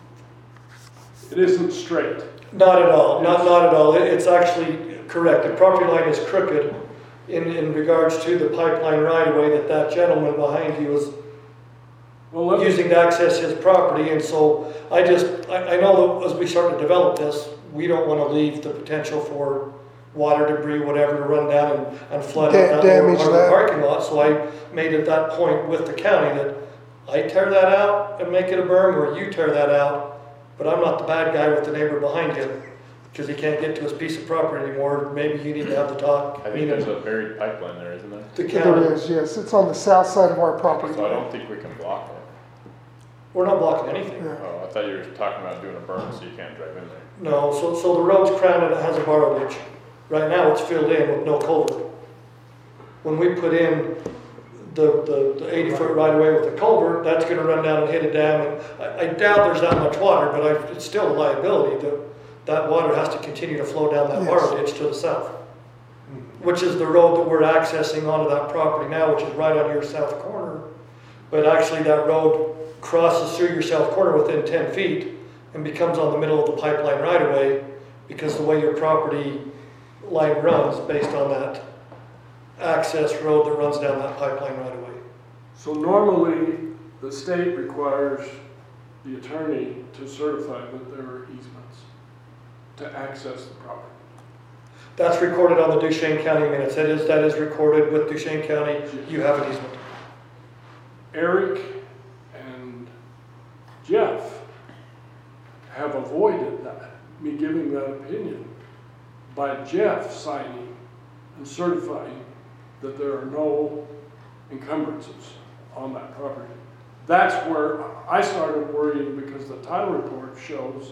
It isn't straight. not at all, not, not at all. It- It's actually correct. The property line is crooked in, in regards to the pipeline right-of-way that that gentleman behind you was Well, let me, using to access his property. And so I just, I, I know that as we start to develop this, we don't want to leave the potential for water, debris, whatever, to run down and, and flood Da- out that lower damage part of the that. parking lot. So I made it that point with the county that I tear that out and make it a berm, or you tear that out, but I'm not the bad guy with the neighbor behind you because he can't get to his piece of property anymore. Maybe you need to have the talk. I think there's a buried pipeline there, isn't there? The There county, is, yes. It's on the south side of our property. So I don't think we can block it. we're not blocking anything. Yeah. Oh, I thought you were talking about doing a berm so you can't drive in there. No, so, so the road's crowned and it has a borrow ditch. Right now, it's filled in with no culvert. When we put in the, the, the eighty foot right away with the culvert, that's gonna run down and hit a dam. And I, I doubt there's that much water, but I, it's still a liability that that water has to continue to flow down that Yes. borrow ditch to the south. Which is the road that we're accessing onto that property now, which is right on your south corner. But actually, that road crosses through your south corner within ten feet and becomes on the middle of the pipeline right away, because the way your property line runs based on that access road that runs down that pipeline right away. so normally, the state requires the attorney to certify that there are easements to access the property. That's recorded on the Duchesne County minutes. That is, that is recorded with Duchesne County. You have an easement. Eric and Jeff have avoided that, me giving that opinion, by Jeff signing and certifying that there are no encumbrances on that property. That's where I started worrying, because the title report shows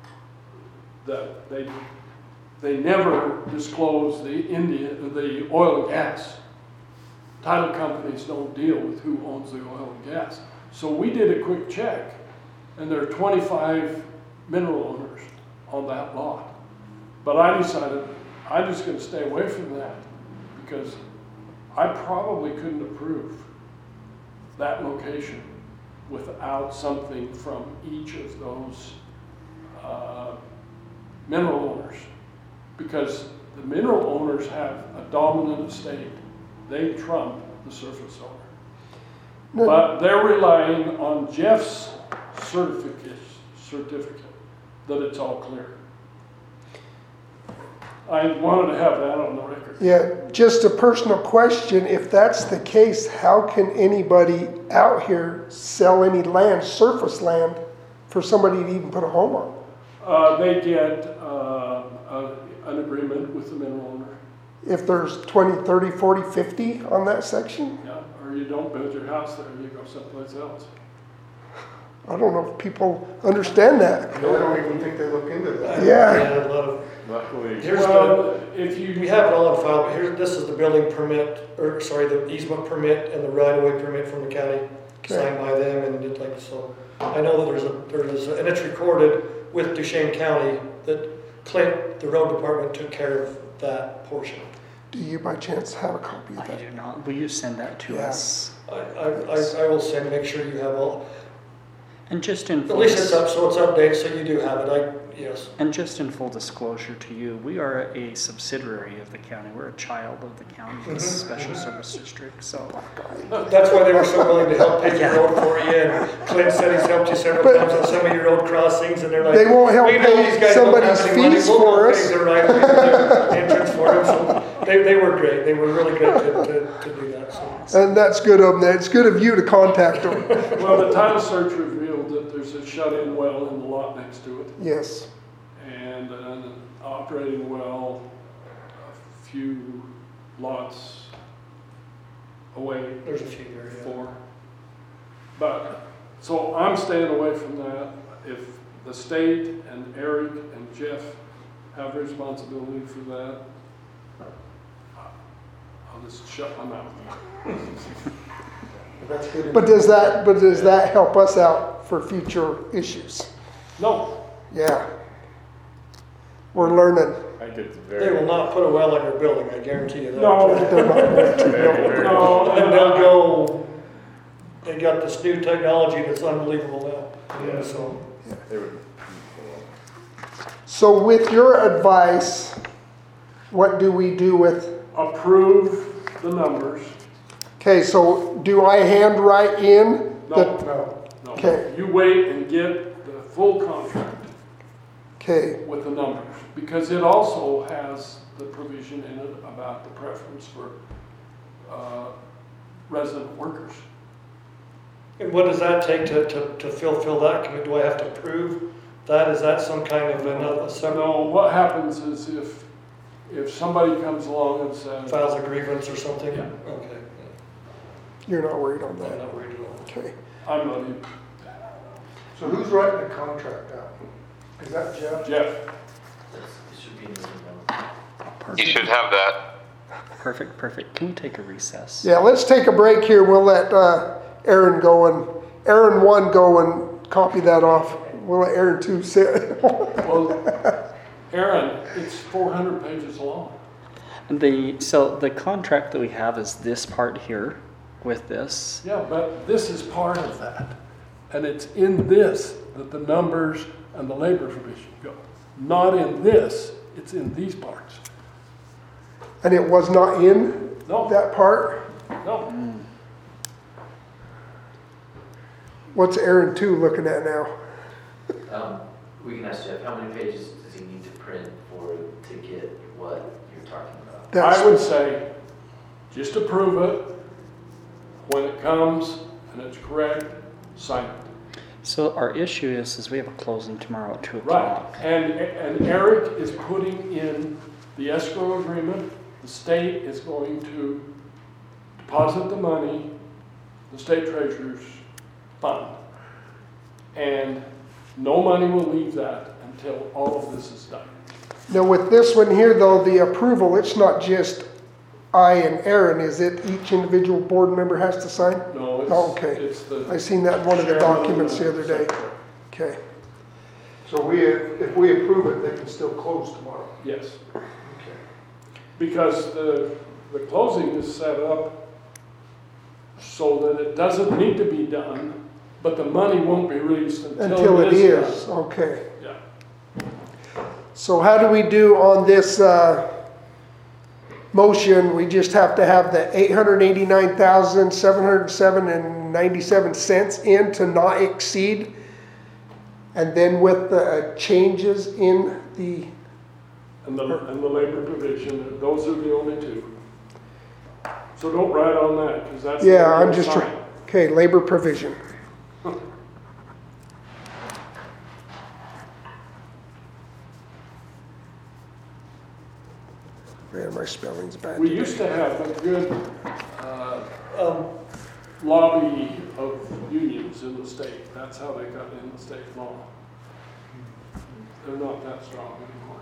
that they they never disclose the Indian, the oil and gas. Title companies don't deal with who owns the oil and gas. So we did a quick check, and there are twenty-five mineral owners on that lot. But I decided I'm just gonna stay away from that, because I probably couldn't approve that location without something from each of those uh, mineral owners. Because the mineral owners have a dominant estate. They trump the surface owner. No. But they're relying on Jeff's certificate, certificate that it's all clear. I wanted to have that on the record. Yeah, just a personal question. If that's the case, how can anybody out here sell any land, surface land, for somebody to even put a home on? Uh, they get, uh, a, an agreement with the mineral owner. If there's twenty, thirty, forty, fifty on that section? Yeah, or you don't build your house there, you go someplace else. I don't know if people understand that. I don't even think they look into that. Yeah. Yeah, a lot of, Luckily, Here's Well, if you. we have it all on file, but here, this is the building permit, or sorry, the easement permit and the right-of-way permit from the county, Okay. signed by them, and it like, so. I know that there's a, there's, a- and it's recorded with Duchesne County that Clint, the road department, took care of that portion. Do you by chance have a copy of I that? do not. Will you send that to Yeah. us? I, I, I, I will send, make sure you have all, And just in at full, least it's dis- up, so it's updated, so you do have it, I, yes. and just in full disclosure to you, we are a subsidiary of the county. We're a child of the county, this Mhm. special service district. So That's why they were so willing to help pave the road for you, and Clint said he's helped you several But- times on some of your road crossings, and they're like. They won't help "We know pay these guys don't have somebody's any money, fees we'll go for pave us." the right of way, entrance for them, so they, they were great, they were really great to, to, to do that, so. And that's good of them. It's good of you to contact them. Well, the title search revealed that there's a shut-in well in the lot next to it, Yes. and an operating well a few lots away. There's a few there, yeah. Four. But, so I'm staying away from that. If the state and Eric and Jeff have responsibility for that, I'll just shut my mouth. That's good. But does that, but does that help us out for future issues? No, Yeah. We're learning. I think it's They very. will not put a well in their building, I guarantee you that. no, They're not going to. Very, very no, And they'll go, they got this new technology that's unbelievable now, yeah, so. They would. So with your advice, what do we do with, approve the numbers. okay, so do I handwrite in? No, the- No, no. Okay. You wait and get the full contract Okay, with the numbers, because it also has the provision in it about the preference for uh, resident workers. And what does that take to, to, to fulfill that? Can- Do I have to prove that? Is that some kind of another, some No, what happens is if, if somebody comes along and says, files a grievance or something? Yeah. Okay. you're not worried on I'm that. not worried at all. Okay. I'm not even, so who's writing the contract out? Is that Jeff? Jeff, It should be in the email. You should have that. Perfect, perfect. Can we take a recess? Yeah, let's take a break here. We'll let uh, Aaron go and, Aaron one go and copy that off. We'll let Aaron two sit. well, Aaron, it's four hundred pages long. The so the contract that we have is this part here with this. Yeah, but this is part of that. And it's in this that the numbers and the labor provision go. Not in this, it's in these parts. And it was not in No, that part? no. What's Aaron two looking at now? Um, we can ask Jeff, how many pages does he need to print for, to get what you're talking about? That's, I would say, just approve it. When it comes and it's correct, sign it. So our issue is is we have a closing tomorrow at two Right. o'clock. And, and Eric is putting in the escrow agreement. The state is going to deposit the money, the state treasurer's fund. And no money will leave that until all of this is done. now with this one here though, the approval, it's not just I and Aaron, is it each individual board member has to sign? No, it's, Oh, okay. it's the. I seen that in one of the chairman documents the and other day. secretary. Okay. So we, if we approve it, they can still close tomorrow. Yes, Okay. because the, the closing is set up so that it doesn't need to be done, but the money won't be released until, Until it is is, done. okay. Yeah. So how do we do on this, uh, motion? We just have to have the eight hundred eighty-nine thousand, seven hundred seven and ninety-seven cents in to not exceed. And then with the uh, changes in the, and the, and the labor provision, those are the only two. So don't write on that, because that's. the Yeah, one I'm to just sign. trying, okay, labor provision. Man, my spelling's bad. We today. used to have a good uh, Um, lobby of unions in the state. That's how they got in the state law. They're not that strong anymore.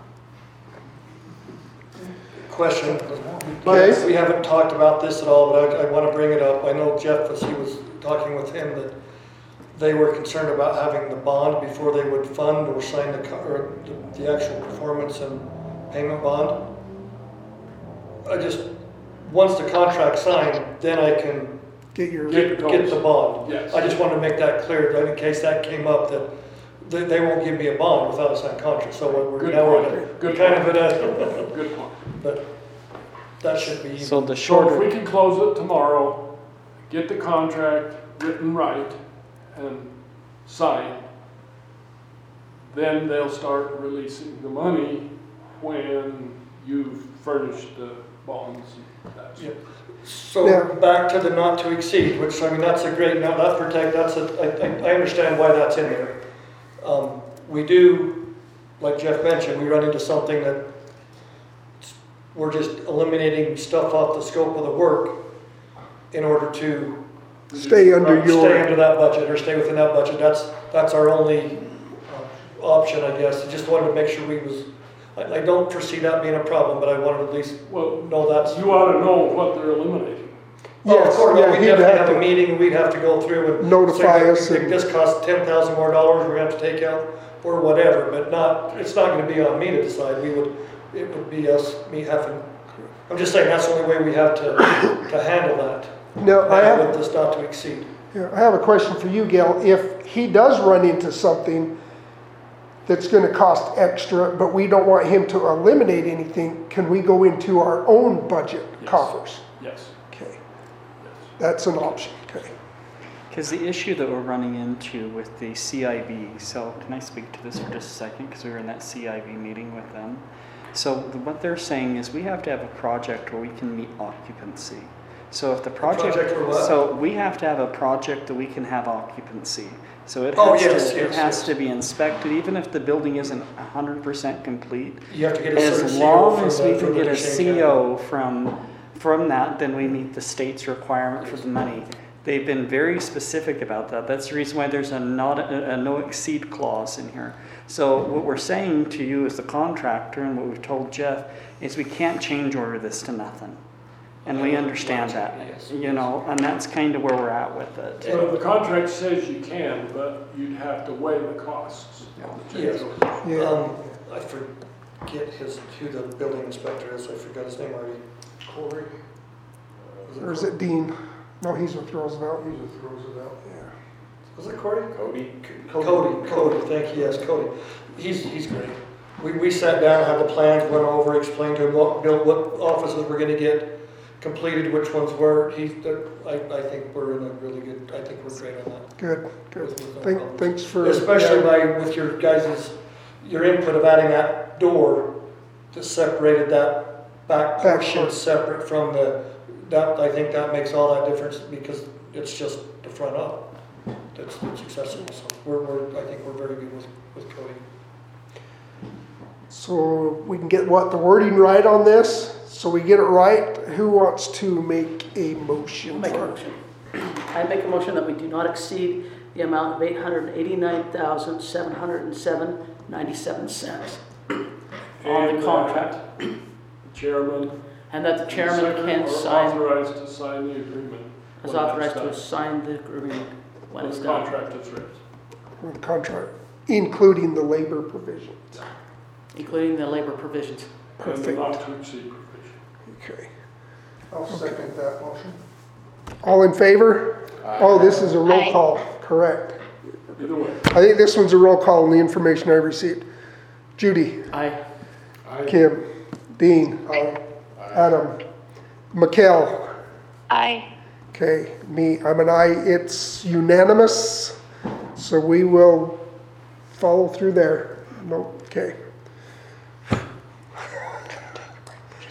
question, Okay. we haven't talked about this at all, but I, I want to bring it up. I know Jeff, as he was talking with him, that they were concerned about having the bond before they would fund or sign the, co- or the- the actual performance and payment bond. I just, once the contract's signed, then I can Get your, Get- get, get the bond. Yes. I just wanted to make that clear, that in case that came up, that they, they won't give me a bond without a signed contract. So we're, Good now we're point. at a- Good kind of point. at a, Good point. but that should be. So the So if shorter, we can close it tomorrow, get the contract written right and signed, then they'll start releasing the money when you've furnished the bonds and that sort of thing. So Yeah. back to the not to exceed, which, I mean, that's a great, now that protect, that's a, I, I- I understand why that's in there. Um, we do, like Jeff mentioned, we run into something that we're just eliminating stuff off the scope of the work in order to stay under uh, stay your, under that budget or stay within that budget. That's, that's our only uh, option, I guess. I just wanted to make sure we was, I, I don't foresee that being a problem, but I wanted to at least Well, know that's. you ought to know what they're eliminating. Oh, of yes, course, yeah, we'd he'd have to have have a to, meeting, we'd have to go through and. Notify say, us "Look, and- This costs ten thousand more dollars, we're gonna have to take out, or whatever, but not, it's not gonna be on me to decide, we would, it would be us, me having, I'm just saying, that's the only way we have to, to handle that. now, I uh, have, With this not to exceed. yeah, I have a question for you, Gail. If he does run into something that's gonna cost extra, but we don't want him to eliminate anything, can we go into our own budget Yes. coffers? Yes, Okay, yes. that's an option, okay. because the issue that we're running into with the C I B, so can I speak to this for just a second? Because we were in that C I B meeting with them. So what they're saying is we have to have a project where we can meet occupancy. So if the project, project for what? so we have to have a project that we can have occupancy. So it Oh, has yes, to, it yes, has yes. to be inspected, even if the building isn't hundred percent complete. You have to get a certain As C O long from as the- we from can the get a Duchesne C County. O from, from that, then we meet the state's requirement for the money. They've been very specific about that. That's the reason why there's a not, a, a no exceed clause in here. So what we're saying to you as the contractor and what we've told Jeff is we can't change order this to nothing. And we understand that, Yes. you know, and that's kind of where we're at with it. Well, the contract says you can, but you'd have to weigh the costs. of the change Yes. order. Yeah, Um, I forget his, who the building inspector is, I forgot his name already. Corey? or is it Dean? No, he's with Roosevelt. He just throws it out. Yeah. Was it Corey? Cody? Cody, Cody, thank you, yes, Cody. He's, he's great. We, we sat down, had the plans, went over, explained to him what, built, what offices we're gonna get completed, which ones were. He, I, I think we're in a really good, I think we're great on that. Good, good. With- with no Thank, problems. thanks for. Especially by, with your guys' your input of adding that door that separated that back Back portion part. separate from the, that, I think that makes all that difference because it's just the front up that's, that's accessible. So we're, we're, I think we're very good with, with Cody. So we can get what, the wording right on this? So we get it right? Who wants to make a motion? I'll make a for- motion. I make a motion that we do not exceed the amount of eight hundred eighty-nine thousand, seven hundred seven, ninety-seven cents on And, the uh, contract. the Chairman. And that the and chairman secretary can are sign, Authorized to sign the agreement. is when that's authorized to done. sign the agreement when When it's the done. contract is written. For the contract, including the labor provisions. Including the labor provisions. And the Perfect. not to exceed provision. Okay. I'll second that motion. All in favor? Oh, this is a roll Aye. call, correct. Either way. I think this one's a roll call in the information I received. Judy, I, I, Kim, Dean, Aye. Adam, Mikkel. Aye. Okay, me, I'm an aye. It's unanimous, so we will follow through there. No, okay.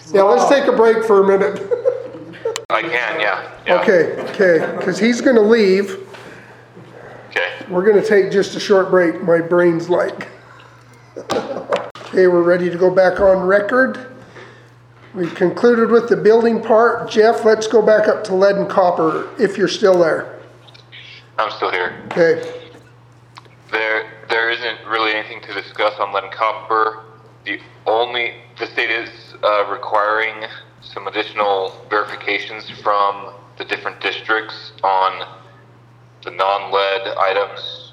Yeah, let's take a break for a minute. I can, yeah. yeah. Okay, okay, because he's gonna leave. Okay. We're gonna take just a short break, my brain's like. Okay, we're ready to go back on record. We've concluded with the building part. Jeff, let's go back up to lead and copper, if you're still there. I'm still here. Okay, There, there isn't really anything to discuss on lead and copper. The only, the state is uh, requiring some additional verifications from the different districts on the non-lead items,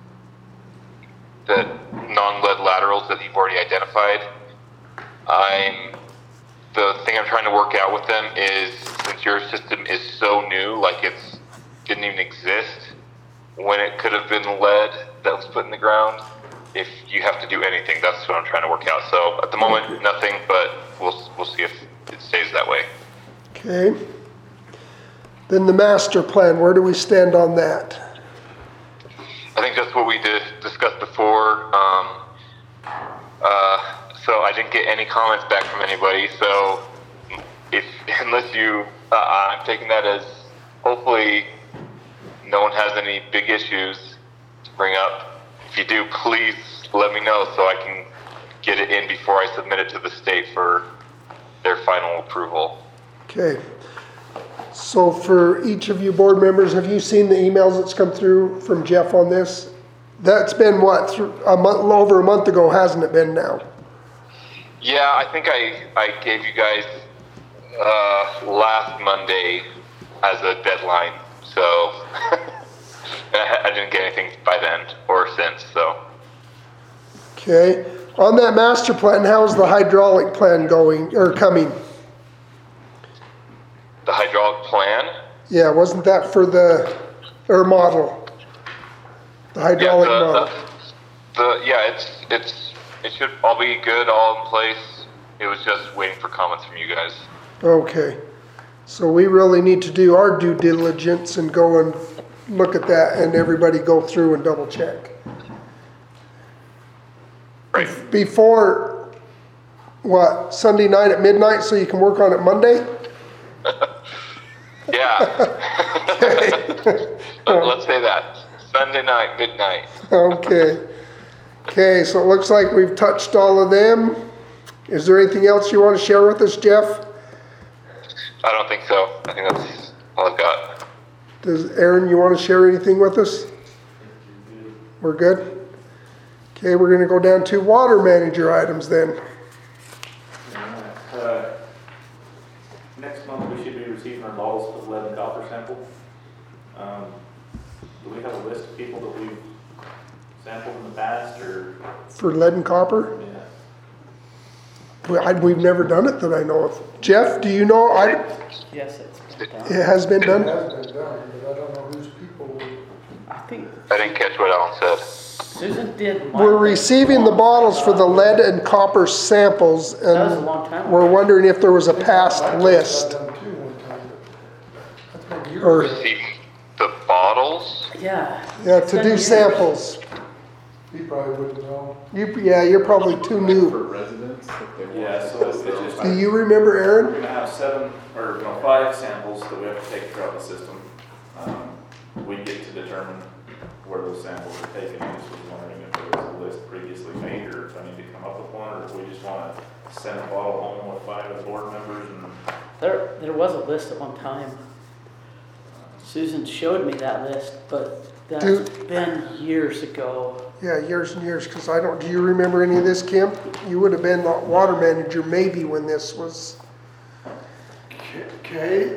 the non-lead laterals that you've already identified. I'm, the thing I'm trying to work out with them is, since your system is so new, like it's didn't even exist when it could have been lead that was put in the ground, if you have to do anything, that's what I'm trying to work out. So at the moment, nothing, but we'll we'll see if it stays that way. okay. Then the master plan, where do we stand on that? I think that's what we did discuss before. Um, uh, so I didn't get any comments back from anybody. So if unless you, uh, I'm taking that as hopefully no one has any big issues to bring up. If you do, please let me know so I can get it in before I submit it to the state for their final approval. Okay. So for each of you board members, have you seen the emails that's come through from Jeff on this? That's been what, through a month, over a month ago, hasn't it been now? Yeah, I think I, I gave you guys uh, last Monday as a deadline, so I, I didn't get anything by then or since, so. Okay. On that master plan, how's the hydraulic plan going, or coming? The hydraulic plan? Yeah, wasn't that for the, or model? The hydraulic yeah, the, model. The, the, yeah, it's, it's, it should all be good, all in place. It was just waiting for comments from you guys. Okay. So we really need to do our due diligence and go and look at that and everybody go through and double check. Right. Before, what, Sunday night at midnight so you can work on it Monday? Yeah. Let's say that. Sunday night, midnight. Okay. Okay, so it looks like we've touched all of them. Is there anything else you want to share with us, Jeff? I don't think so. I think that's all I've got. Does Aaron, you want to share anything with us? We're good? Okay, we're going to go down to water manager items then. Uh, Next month, we should be receiving our bottles of lead and copper sample. Um, do we have a list of people that we've sampled in the past, or? For lead and copper? Yeah. We- I- We've never done it that I know of. Jeff, do you know? I, Yes, it's been done. it has been It done? has been done, but I don't know whose people. I think I didn't catch what Alan said. Susan did. We're receiving the bottles for the lead and copper samples, That was a and long time ago. we're wondering if there was a past list. I've done too one time, but that's been years Or- ago. Receiving the bottles? Yeah. Yeah, It's to been do years. samples. He probably wouldn't know. You, yeah, you're probably too For new. residents, if they want. Yeah, so it's just, Do we're you remember, Aaron? gonna have seven, or no, five samples that we have to take throughout the system. Um, We get to determine where those samples are taken. I just was wondering if there was a list previously made, or if I need to come up with one, or if we just wanna send a bottle home with five of the board members and. There, there was a list at one time. Susan showed me that list, but that's Dude. been years ago. Yeah, years and years, because I don't, do you remember any of this, Kim? You would have been the water manager maybe when this was, Okay.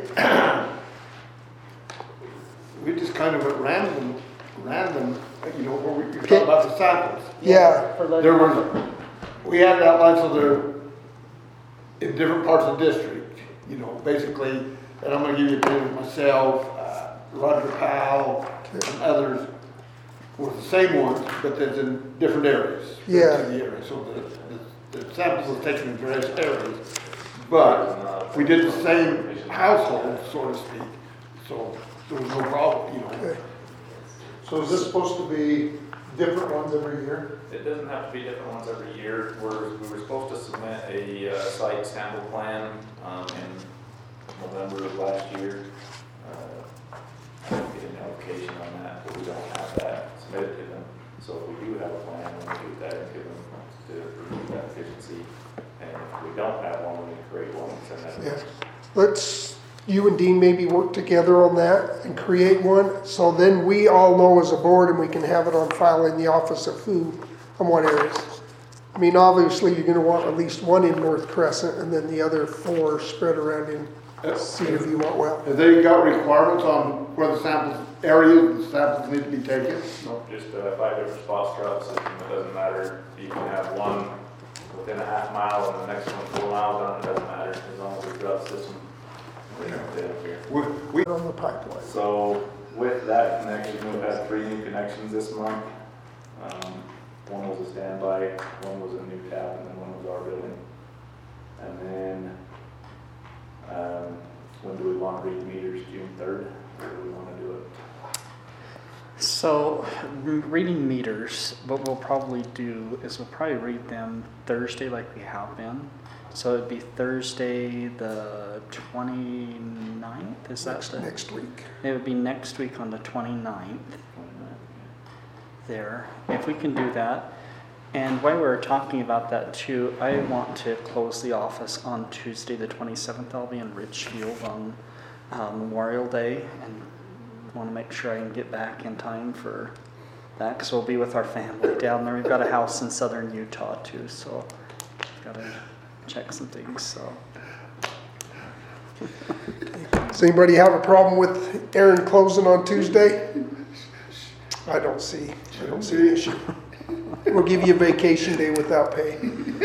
We just kind of at random, random, you know, where we, you're talking about the samples. yeah. For lead There and was, copper. we had it outlined so they're in different parts of the district, you know, basically, and I'm gonna give you a opinion of myself, uh, Roger Powell, and others were the same ones, but that's in different areas. Yeah. of the area. So the, the, the samples were taken in various areas, but we did the same household, so to speak, so there was no problem, you know. Okay. So is this supposed to be different ones every year? It doesn't have to be different ones every year. We're, we were supposed to submit a uh, site sample plan um, in November of last year. Uh, Didn't get a notification on that, but we don't have that submitted to them. So if we do have a plan, then we get that into them to prove that efficiency. And if we don't have one, we create one and send that. Yeah. Let's, you and Dean maybe work together on that and create one, so then we all know as a board and we can have it on file in the office of who and what areas. I mean, obviously, you're gonna want at least one in North Crescent and then the other four spread around in Cedar View, Well. Have they got requirements on where the samples, areas the samples need to be taken? Nope, just uh, five different spots throughout the system. It doesn't matter. You can have one within a half mile and the next one four miles down. It doesn't matter as long as we're throughout the system. We don't do it here. We, we, On the pipeline. So with that connection, we've had three new connections this month. Um, one was a standby, one was a new tap, and then one was our building. And then, um, when do we want to read the meters? June third? Or do we want to do it? So, re- reading meters, what we'll probably do is we'll probably read them Thursday like we have been. So it'd be Thursday the twenty-ninth, is that Next, the? next week. It would be next week on the twenty-ninth there, if we can do that. And while we were talking about that too, I want to close the office on Tuesday the twenty-seventh. I'll be in Ridgefield on uh, Memorial Day and want to make sure I can get back in time for that because we'll be with our family down there. We've got a house in southern Utah too, so got to check some things. So, Does anybody have a problem with Aaron closing on Tuesday? I don't see, I don't see the issue. We'll give you a vacation day without pay.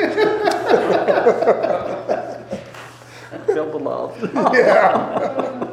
feel the love. Yeah.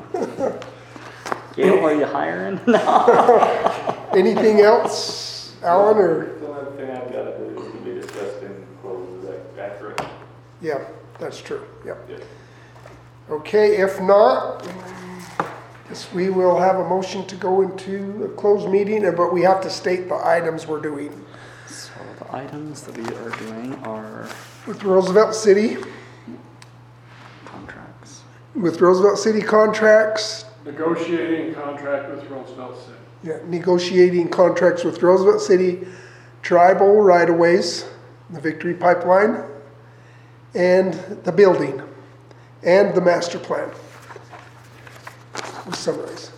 Gail, are you hiring? No. Anything else, Alan, or? The only thing I've got to do is to be discussed in closed, is that accurate? Yeah, that's true, yep. Yes. Okay, if not, guess we will have a motion to go into a closed meeting, but we have to state the items we're doing. So the items that we are doing are With Roosevelt City, contracts. with Roosevelt City contracts, Negotiating contract with Roosevelt City. yeah, negotiating contracts with Roosevelt City, tribal right-of-ways, the Victory Pipeline, and the building, and the master plan. We'll summarize.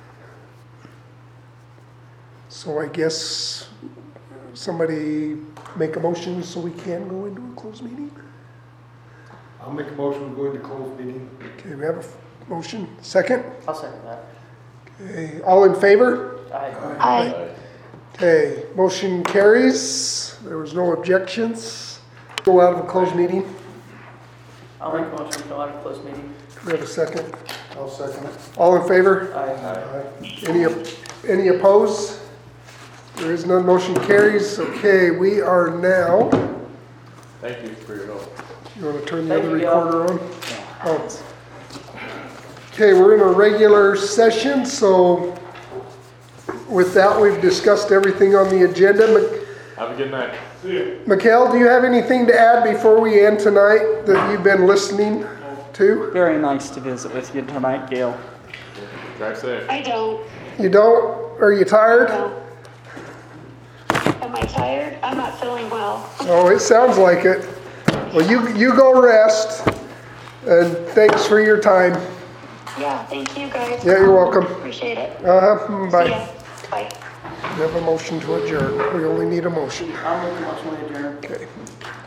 So I guess somebody make a motion so we can go into a closed meeting? I'll make a motion to go into closed meeting. Okay, we have a f- motion. Second? I'll second that. Okay, all in favor? Aye. Aye. Okay, motion carries. There was no objections. Go out of a closed meeting. I'll make a motion to go out of closed meeting. Do we have a second? I'll second it. All in favor? Aye. Any, op- any opposed? There is none, motion carries. Okay, we are now, Thank you for your help. you want to turn the Thank other you, Gail. recorder on? Oh. Okay, we're in a regular session, so with that, we've discussed everything on the agenda. Mi- Have a good night. See you. Mikhail, do you have anything to add before we end tonight that you've been listening to? Very nice to visit with you tonight, Gail. Drive safe. I don't. You don't? Are you tired? No. Am I tired? I'm not feeling well. Oh, it sounds like it. Well, you, you go rest, and thanks for your time. Yeah, thank you guys. Yeah, you're welcome. Appreciate it. Uh-huh, See bye. ya. Bye. We have a motion to adjourn. We only need a motion. I'll make a motion to adjourn. Okay.